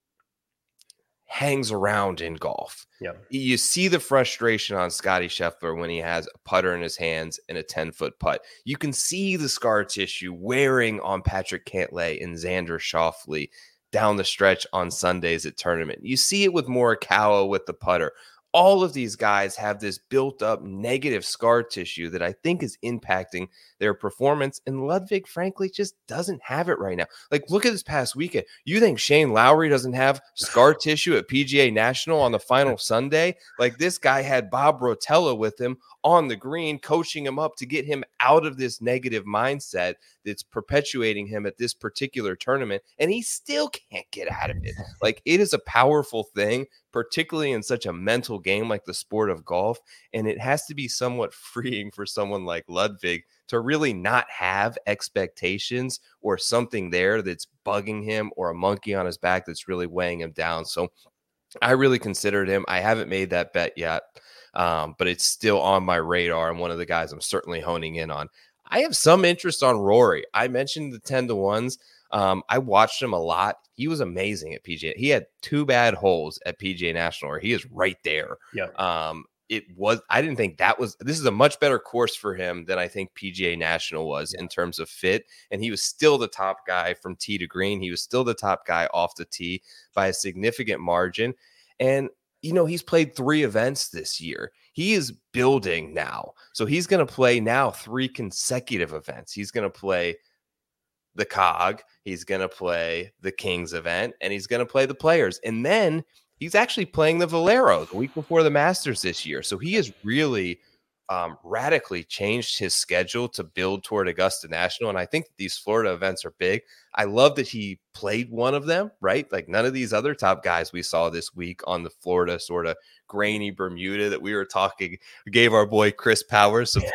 hangs around in golf. Yep. You see the frustration on Scotty Scheffler when he has a putter in his hands and a 10-foot putt. You can see the scar tissue wearing on Patrick Cantlay and Xander Schauffele down the stretch on Sundays at tournament. You see it with Morikawa with the putter. All of these guys have this built up negative scar tissue that I think is impacting their performance. And Ludwig, frankly, just doesn't have it right now. Like, look at this past weekend. You think Shane Lowry doesn't have scar tissue at PGA National on the final Sunday? Like, this guy had Bob Rotella with him on the green, coaching him up to get him out of this negative mindset that's perpetuating him at this particular tournament. And he still can't get out of it. Like, it is a powerful thing, particularly in such a mental game like the sport of golf. And it has to be somewhat freeing for someone like Ludwig to really not have expectations or something there that's bugging him or a monkey on his back that's really weighing him down. So I really considered him. I haven't made that bet yet, but it's still on my radar and one of the guys I'm certainly honing in on. I have some interest on Rory. I mentioned the 10-1s. I watched him a lot. He was amazing at PGA. He had 2 bad holes at PGA National where he is right there. Yeah. I didn't think this is a much better course for him than I think PGA National was in terms of fit. And he was still the top guy from tee to green. He was still the top guy off the tee by a significant margin. And, he's played 3 events this year. He is building now. So he's going to play now 3 consecutive events. He's going to play the COG, he's going to play the Kings event, and he's going to play the Players. And then he's actually playing the Valero the week before the Masters this year. So he has really radically changed his schedule to build toward Augusta National. And I think these Florida events are big. I love that he played one of them, right? Like none of these other top guys we saw this week on the Florida sort of grainy Bermuda that we were talking, gave our boy Chris Powers some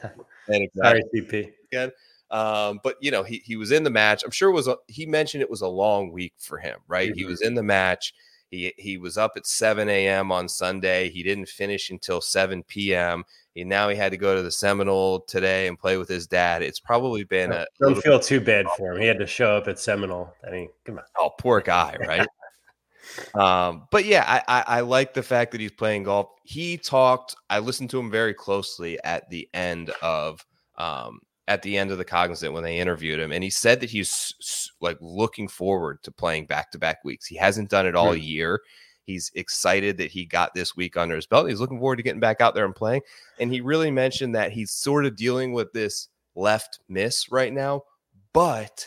Sorry, CP. Again. But he was in the match. I'm sure he mentioned it was a long week for him, right? Mm-hmm. He was in the match. He was up at 7 a.m. on Sunday. He didn't finish until 7 p.m. Now he had to go to the Seminole today and play with his dad. It's probably been don't feel too bad for him. He had to show up at Seminole. I mean, come on. Oh, poor guy, right? But yeah, I like the fact that he's playing golf. I listened to him very closely at the end of the Cognizant when they interviewed him. And he said that he's like looking forward to playing back-to-back weeks. He hasn't done it all year. He's excited that he got this week under his belt. He's looking forward to getting back out there and playing. And he really mentioned that he's sort of dealing with this left miss right now, but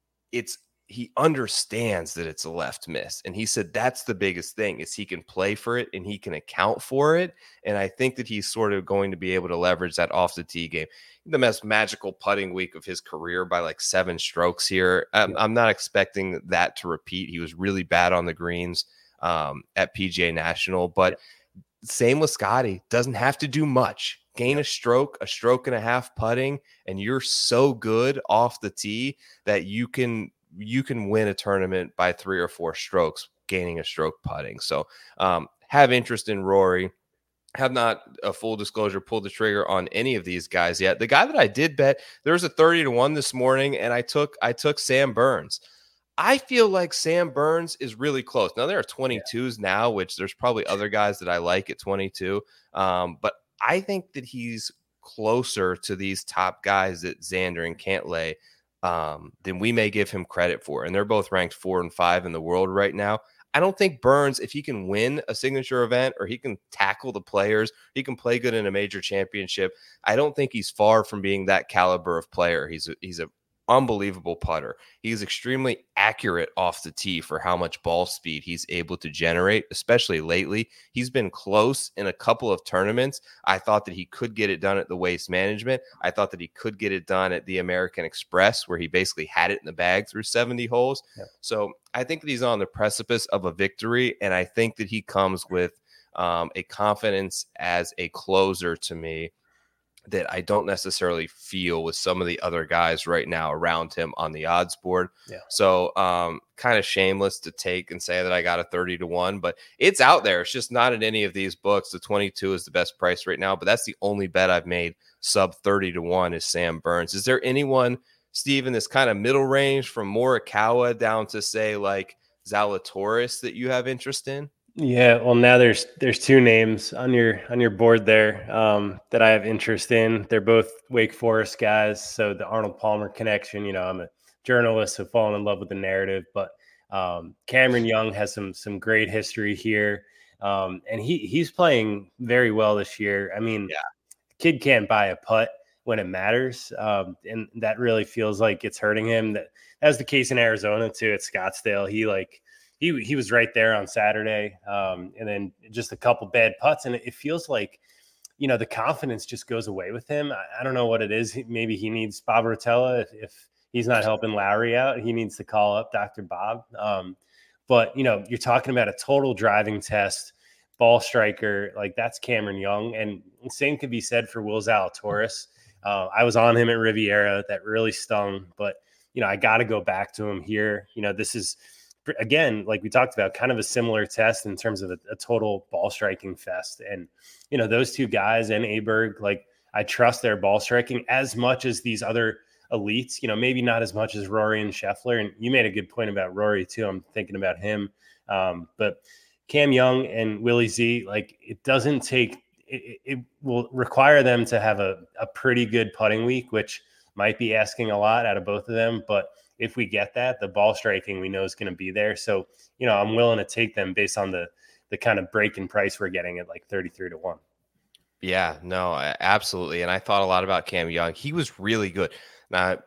he understands that it's a left miss. And he said that's the biggest thing is he can play for it and he can account for it. And I think that he's sort of going to be able to leverage that off the tee game. The most magical putting week of his career by like 7 strokes here. I'm not expecting that to repeat. He was really bad on the greens at PGA National, but same with Scotty. Doesn't have to do much. Gain a stroke and a half putting, and you're so good off the tee that you can win a tournament by 3 or 4 strokes, gaining a stroke putting. So have interest in Rory. Have not, a full disclosure, pulled the trigger on any of these guys yet. The guy that I did bet, there was a 30-1 this morning, and I took Sam Burns. I feel like Sam Burns is really close. Now there are 22s now, which there's probably other guys that I like at 22. But I think that he's closer to these top guys at Xander and Cantlay than we may give him credit for. And they're both ranked 4 and 5 in the world right now. I don't think Burns, if he can win a signature event or he can tackle the players, he can play good in a major championship. I don't think he's far from being that caliber of player. He's a unbelievable putter. He's extremely accurate off the tee for how much ball speed he's able to generate, especially lately. He's been close in a couple of tournaments. I thought that he could get it done at the Waste Management. I thought that he could get it done at the American Express, where he basically had it in the bag through 70 holes. Yep. So I think that he's on the precipice of a victory, and I think that he comes with a confidence as a closer to me that I don't necessarily feel with some of the other guys right now around him on the odds board. Yeah. So kind of shameless to take and say that I got a 30-1, but it's out there. It's just not in any of these books. The 22 is the best price right now, but that's the only bet I've made sub 30-1 is Sam Burns. Is there anyone, Steve, in this kind of middle range from Morikawa down to say like Zalatoris that you have interest in? Yeah, well, now there's two names on your board there that I have interest in. They're both Wake Forest guys, so the Arnold Palmer connection. You know, I'm a journalist, so fallen in love with the narrative. But Cameron Young has some great history here, and he's playing very well this year. I mean, the kid can't buy a putt when it matters, and that really feels like it's hurting him. That was the case in Arizona too at Scottsdale. He was right there on Saturday, and then just a couple bad putts, and it feels like, you know, the confidence just goes away with him. I don't know what it is. Maybe he needs Bob Rotella. If he's not helping Lowry out, he needs to call up Dr. Bob. But, you know, you're talking about a total driving test, ball striker, like that's Cameron Young. And same could be said for Will Zalatoris. I was on him at Riviera. That really stung. But, you know, I got to go back to him here. You know, this is, again, like we talked about, kind of a similar test in terms of a total ball striking fest. And, you know, those two guys and Aberg, like I trust their ball striking as much as these other elites, you know, maybe not as much as Rory and Scheffler. And you made a good point about Rory too. I'm thinking about him. But Cam Young and Willie Z, like it doesn't take, it will require them to have a pretty good putting week, which might be asking a lot out of both of them. But if we get that, the ball striking we know is going to be there. So, you know, I'm willing to take them based on the kind of break in price we're getting at like 33-1. Yeah, no, absolutely. And I thought a lot about Cam Young. He was really good. Now,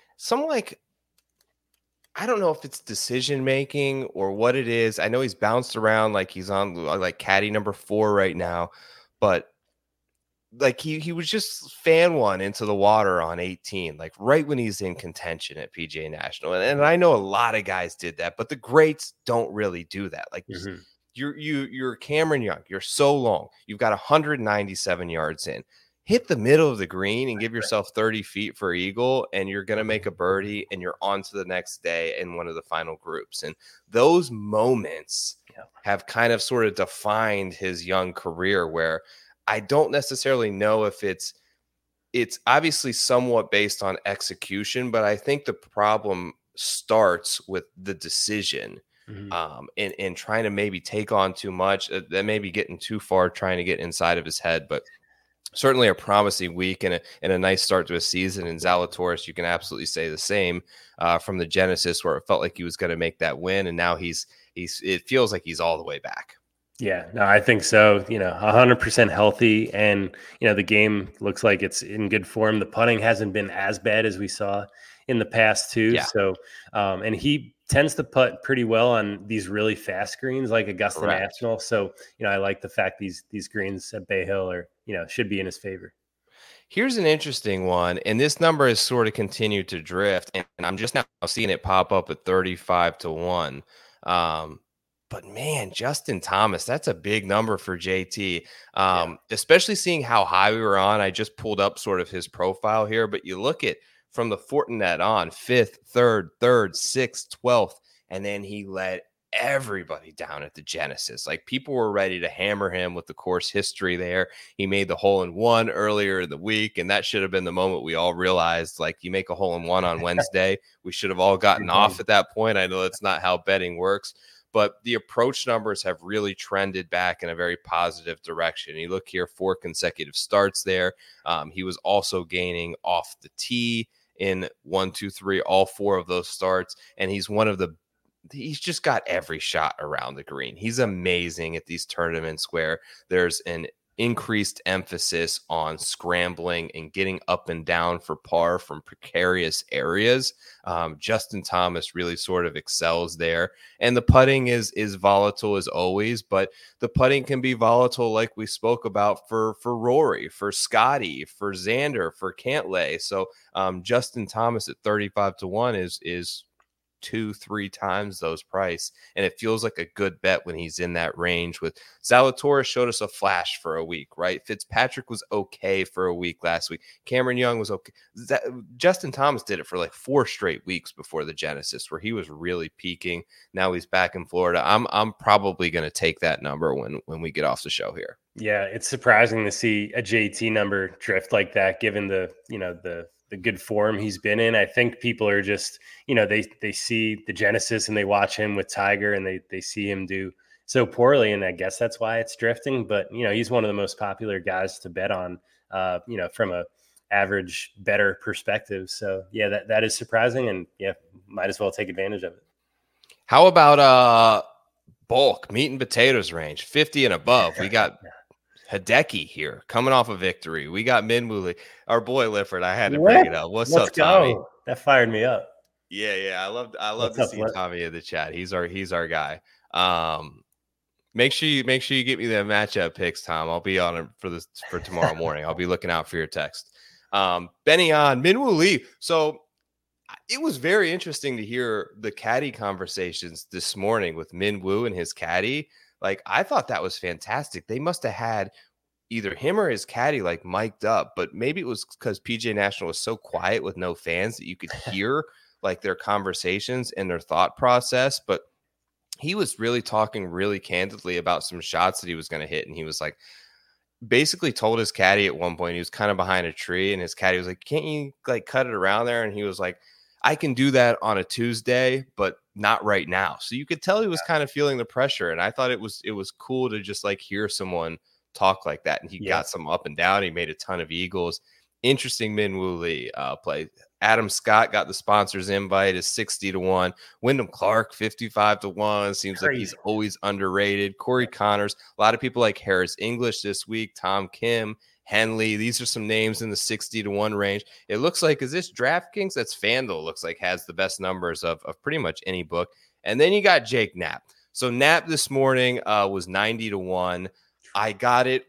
I don't know if it's decision making or what it is. I know he's bounced around, like he's on like caddy number 4 right now, but like he was just fan one into the water on 18, like right when he's in contention at PGA National. And I know a lot of guys did that, but the greats don't really do that. Like you're Cameron Young, you're so long. You've got 197 yards in. Hit the middle of the green and give yourself 30 feet for eagle, and you're going to make a birdie, and you're on to the next day in one of the final groups. And those moments have kind of sort of defined his young career, where I don't necessarily know if it's obviously somewhat based on execution, but I think the problem starts with the decision and trying to maybe take on too much. That may be getting too far, trying to get inside of his head, but certainly a promising week and a nice start to a season. And Zalatoris, you can absolutely say the same from the Genesis, where it felt like he was going to make that win, and now it feels like he's all the way back. Yeah, no, I think so. You know, 100% healthy, and you know the game looks like it's in good form. The putting hasn't been as bad as we saw in the past too. Yeah. So, and he tends to putt pretty well on these really fast greens like Augusta National. So, you know, I like the fact these greens at Bay Hill are, you know, should be in his favor. Here's an interesting one, and this number has sort of continued to drift, and I'm just now seeing it pop up at 35-1. But man, Justin Thomas, that's a big number for JT, especially seeing how high we were on. I just pulled up sort of his profile here, but you look at from the Fortinet on 5th, 3rd, 6th, 12th, and then he let everybody down at the Genesis. Like people were ready to hammer him with the course history there. He made the hole-in-one earlier in the week, and that should have been the moment we all realized, like, you make a hole-in-one on Wednesday. We should have all gotten off at that point. I know that's not how betting works, but the approach numbers have really trended back in a very positive direction. You look here, 4 consecutive starts there. He was also gaining off the tee in 1, 2, 3, all 4 of those starts. And he's just got every shot around the green. He's amazing at these tournaments where there's an increased emphasis on scrambling and getting up and down for par from precarious areas. Justin Thomas really sort of excels there. And the putting is volatile as always, but the putting can be volatile like we spoke about for Rory, for Scotty, for Xander, for Cantlay. So Justin Thomas at 35-1 is 2-3 times those price, and it feels like a good bet when he's in that range. With Zalatoris showed us a flash for a week, right? Fitzpatrick was okay for a week last week. Cameron Young was okay. Justin Thomas did it for like 4 straight weeks before the Genesis, where he was really peaking. Now he's back in Florida. I'm probably going to take that number when we get off the show here. Yeah, it's surprising to see a JT number drift like that, given the good form he's been in. I think people are just, they see the Genesis and they watch him with Tiger and they see him do so poorly. And I guess that's why it's drifting. But, he's one of the most popular guys to bet on, from a average better perspective. So, yeah, that is surprising. And, yeah, might as well take advantage of it. How about bulk, meat and potatoes range, 50 and above? We got Hideki here coming off a victory. We got Minwoo Lee. Our boy Lifford. I had to bring it up. Let's up, Tommy? Go. That fired me up. Yeah. I love to see Tommy in the chat. He's our guy. Make sure you get me the matchup picks, Tom. I'll be on it for tomorrow morning. I'll be looking out for your text. Benny on Minwoo Lee. So it was very interesting to hear the caddy conversations this morning with Minwoo and his caddy. Like, I thought that was fantastic. They must have had either him or his caddy like mic'd up, but maybe it was because PGA National was so quiet with no fans that you could hear like their conversations and their thought process. But he was really talking really candidly about some shots that he was going to hit. And he was like, basically told his caddy at one point, he was kind of behind a tree, and his caddy was like, can't you like cut it around there? And he was like, I can do that on a Tuesday, but not right now. So you could tell he was kind of feeling the pressure. And I thought it was cool to just like hear someone talk like that. And he got some up and down. He made a ton of eagles. Interesting Minwoo Lee play. Adam Scott got the sponsors invite is 60-1. Wyndham Clark 55-1. Seems like he's always underrated. Corey Connors. A lot of people like Harris English this week. Tom Kim, Henley. These are some names in the 60-1 range. It looks like, is this DraftKings? That's FanDuel. Looks like has the best numbers of pretty much any book. And then you got Jake Knapp. So Knapp this morning was 90-1. I got it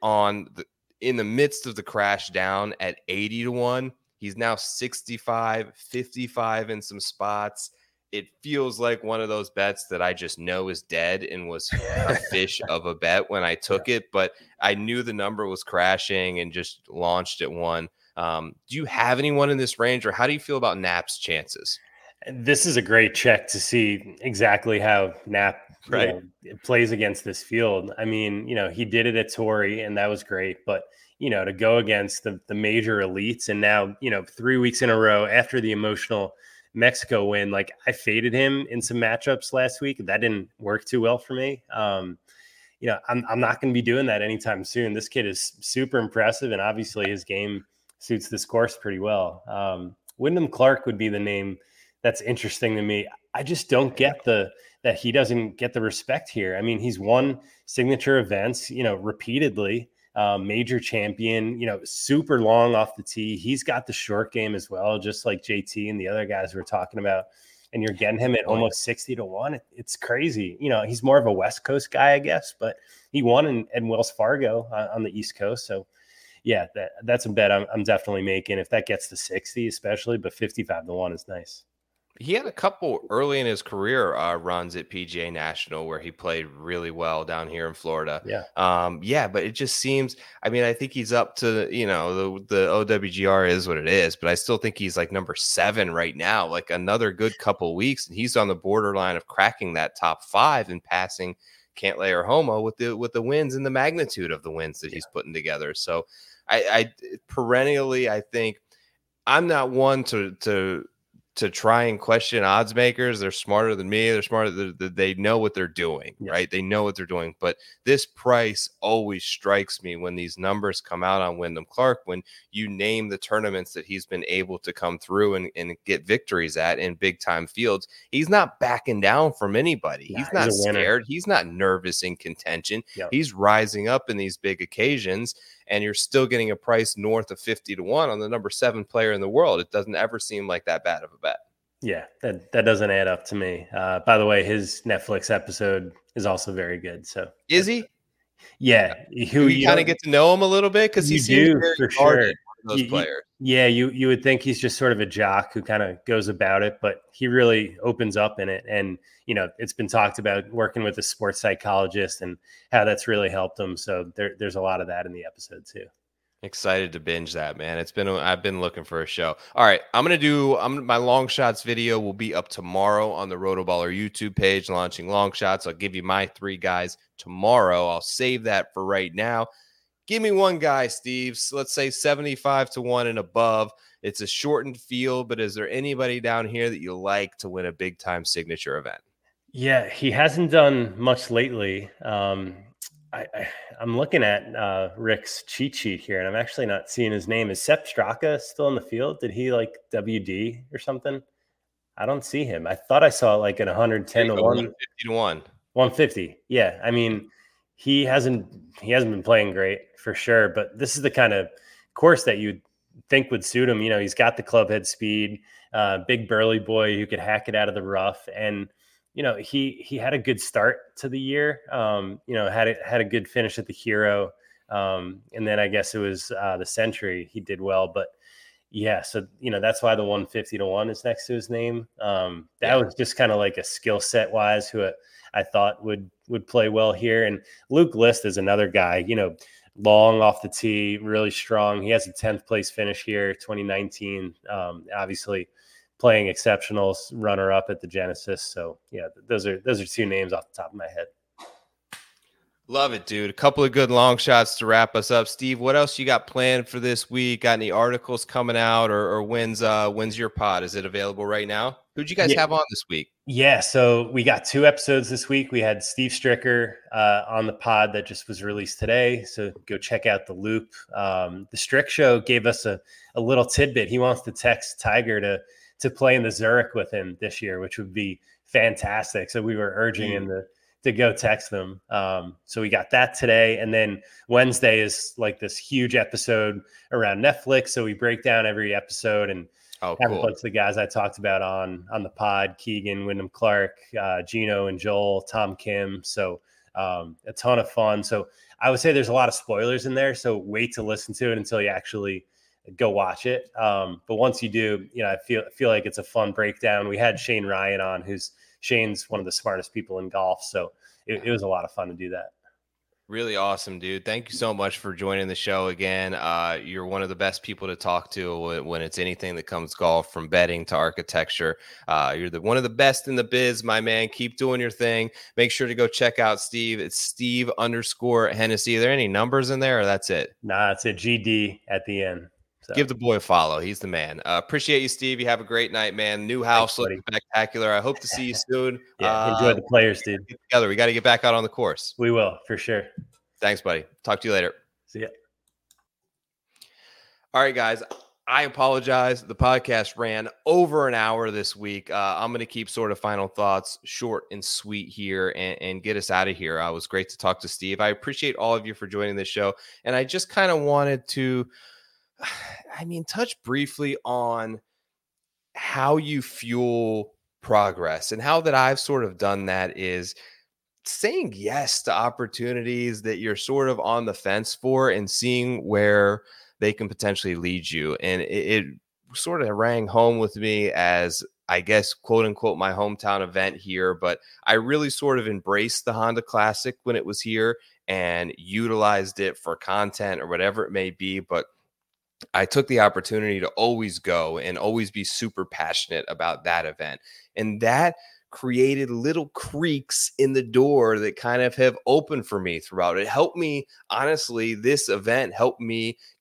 in the midst of the crash down at 80-1. He's now 65, 55 in some spots. It feels like one of those bets that I just know is dead and was a fish of a bet when I took it, but I knew the number was crashing and just launched at one. Do you have anyone in this range, or how do you feel about Knapp's chances? This is a great check to see exactly how Knapp plays against this field. I mean, he did it at Torrey, and that was great, but to go against the major elites, and now 3 weeks in a row after the emotional Mexico win, like I faded him in some matchups last week. That didn't work too well for me. I'm not going to be doing that anytime soon. This kid is super impressive, and obviously his game suits this course pretty well. Wyndham Clark would be the name that's interesting to me. I just don't get that he doesn't get the respect here. I mean, he's won signature events, repeatedly. Major champion, super long off the tee. He's got the short game as well, just like JT and the other guys we're talking about. And you're getting him at almost 60-1. It's crazy. He's more of a West Coast guy, I guess, but he won in Wells Fargo on the East Coast. So, yeah, that's a bet I'm definitely making if that gets to 60, especially. But 55-1 is nice. He had a couple early in his career runs at PGA National where he played really well down here in Florida. Yeah. But it just seems, I mean, I think he's up to, the OWGR is what it is, but I still think he's like number 7 right now, like another good couple weeks. And he's on the borderline of cracking that top 5 and passing Cantlay or Homo with the wins and the magnitude of the wins that he's putting together. So I perennially, I think I'm not one to to try and question odds makers. They're smarter than me. They're smarter. They know what they're doing, right? They know what they're doing. But this price always strikes me when these numbers come out on Wyndham Clark, when you name the tournaments that he's been able to come through and get victories at in big time fields. He's not backing down from anybody. He's not scared. He's not nervous in contention. He's rising up in these big occasions. And you're still getting a price north of 50 to 1 on the number 7 player in the world. It doesn't ever seem like that bad of a bet. Yeah, that doesn't add up to me. By the way, his Netflix episode is also very good. So is he? Yeah. You kind of get to know him a little bit because he seems very for sure. Those players. You would think he's just sort of a jock who kind of goes about it, but he really opens up in it. And, it's been talked about working with a sports psychologist and how that's really helped him. So there's a lot of that in the episode too. Excited to binge that, man. I've been looking for a show. All right. My long shots video will be up tomorrow on the Rotoballer YouTube page, launching long shots. I'll give you my 3 guys tomorrow. I'll save that for right now. Give me one guy, Steve. So let's say 75 to 1 and above. It's a shortened field, but is there anybody down here that you like to win a big time signature event? Yeah, he hasn't done much lately. I'm looking at Rick's cheat sheet here, and I'm actually not seeing his name. Is Sepp Straka still in the field? Did he WD or something? I don't see him. I thought I saw like an 110 to 1. 150 to 1. 150. Yeah. I mean, he hasn't been playing great for sure, but this is the kind of course that you'd think would suit him. He's got the club head speed, big burly boy who could hack it out of the rough. And, he had a good start to the year, had a good finish at the Hero. And then I guess it was the Century. He did well, but yeah. So, that's why the 150 to 1 is next to his name. That was just kind of like a skill set wise who I thought would play well here. And Luke List is another guy, long off the tee, really strong. He has a 10th place finish here, 2019. Obviously playing exceptional, runner up at the Genesis. So yeah, those are 2 names off the top of my head. Love it, dude. A couple of good long shots to wrap us up. Steve, what else you got planned for this week? Got any articles coming out, or when's your pod? Is it available right now? Who'd you guys have on this week? Yeah, so we got 2 episodes this week. We had Steve Stricker on the pod that just was released today. So go check out the Loop. The Strick Show gave us a little tidbit. He wants to text Tiger to play in the Zurich with him this year, which would be fantastic. So we were urging him to go text them. So we got that today. And then Wednesday is like this huge episode around Netflix. So we break down every episode and have a bunch of the guys I talked about on the pod: Keegan, Wyndham Clark, Gino and Joel, Tom Kim. So a ton of fun. So I would say there's a lot of spoilers in there. So wait to listen to it until you actually go watch it. But once you do, I feel like it's a fun breakdown. We had Shane Ryan on, Shane's one of the smartest people in golf. So it was a lot of fun to do that. Really awesome, dude. Thank you so much for joining the show again. You're one of the best people to talk to when it's anything that comes golf, from betting to architecture. You're one of the best in the biz, my man. Keep doing your thing. Make sure to go check out Steve. It's Steve_Hennessy. Are there any numbers in there, or that's it? Nah, it's a GD at the end. So. Give the boy a follow. He's the man. Appreciate you, Steve. You have a great night, man. New house looking spectacular. I hope to see you soon. Yeah, enjoy the players, dude. Get together. We got to get back out on the course. We will, for sure. Thanks, buddy. Talk to you later. See ya. All right, guys. I apologize. The podcast ran over an hour this week. I'm going to keep sort of final thoughts short and sweet here and get us out of here. It was great to talk to Steve. I appreciate all of you for joining this show. And I just kind of wanted to touch briefly on how you fuel progress, and how that I've sort of done that is saying yes to opportunities that you're sort of on the fence for and seeing where they can potentially lead you. And it sort of rang home with me as, I guess, quote unquote, my hometown event here, but I really sort of embraced the Honda Classic when it was here and utilized it for content or whatever it may be. But I took the opportunity to always go and always be super passionate about that event. And that created little creaks in the door that kind of have opened for me throughout. It helped me, honestly, this event helped me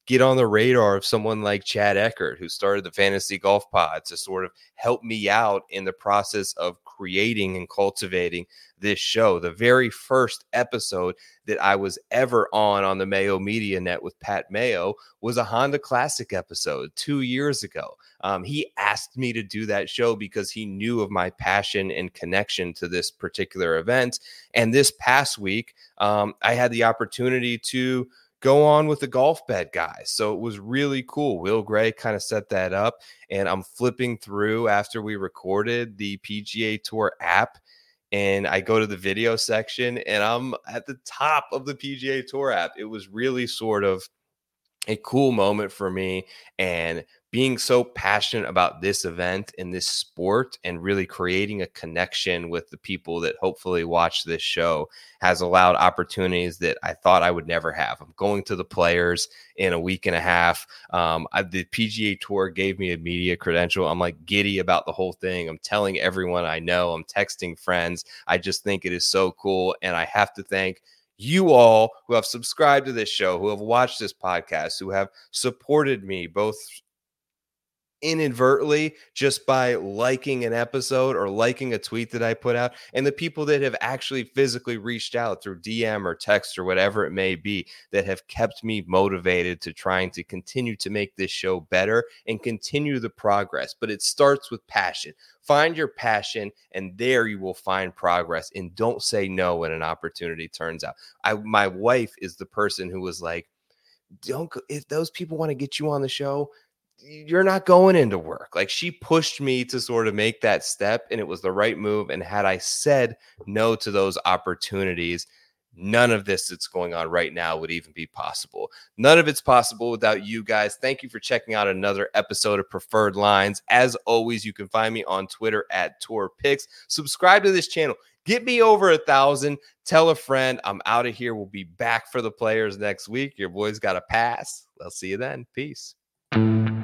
get on the radar of someone like Chad Eckert, who started the Fantasy Golf Pod, to sort of help me out in the process of creating and cultivating this show. The very first episode that I was ever on the Mayo Media Net with Pat Mayo was a Honda Classic episode 2 years ago. He asked me to do that show because he knew of my passion and connection to this particular event. And this past week, I had the opportunity to go on with the Golf Bet guys. So it was really cool. Will Gray kind of set that up, and I'm flipping through after we recorded the PGA Tour app, and I go to the video section and I'm at the top of the PGA Tour app. It was really sort of a cool moment for me, and being so passionate about this event and this sport and really creating a connection with the people that hopefully watch this show has allowed opportunities that I thought I would never have. I'm going to the Players in a week and a half. The PGA Tour gave me a media credential. I'm like giddy about the whole thing. I'm telling everyone I know. I'm texting friends. I just think it is so cool. And I have to thank you all who have subscribed to this show, who have watched this podcast, who have supported me both inadvertently just by liking an episode or liking a tweet that I put out, and the people that have actually physically reached out through DM or text or whatever it may be, that have kept me motivated to trying to continue to make this show better and continue the progress. But it starts with passion. Find your passion, and there you will find progress. And don't say no when an opportunity turns out. My wife is the person who was like, if those people want to get you on the show, you're not going into work. Like, she pushed me to sort of make that step, and it was the right move. And had I said no to those opportunities, none of this that's going on right now would even be possible. None of it's possible without you guys. Thank you for checking out another episode of Preferred Lines. As always, you can find me on Twitter at TourPicks. Subscribe to this channel. Get me over 1,000. Tell a friend. I'm out of here. We'll be back for the Players next week. Your boy's got a pass. I'll see you then. Peace.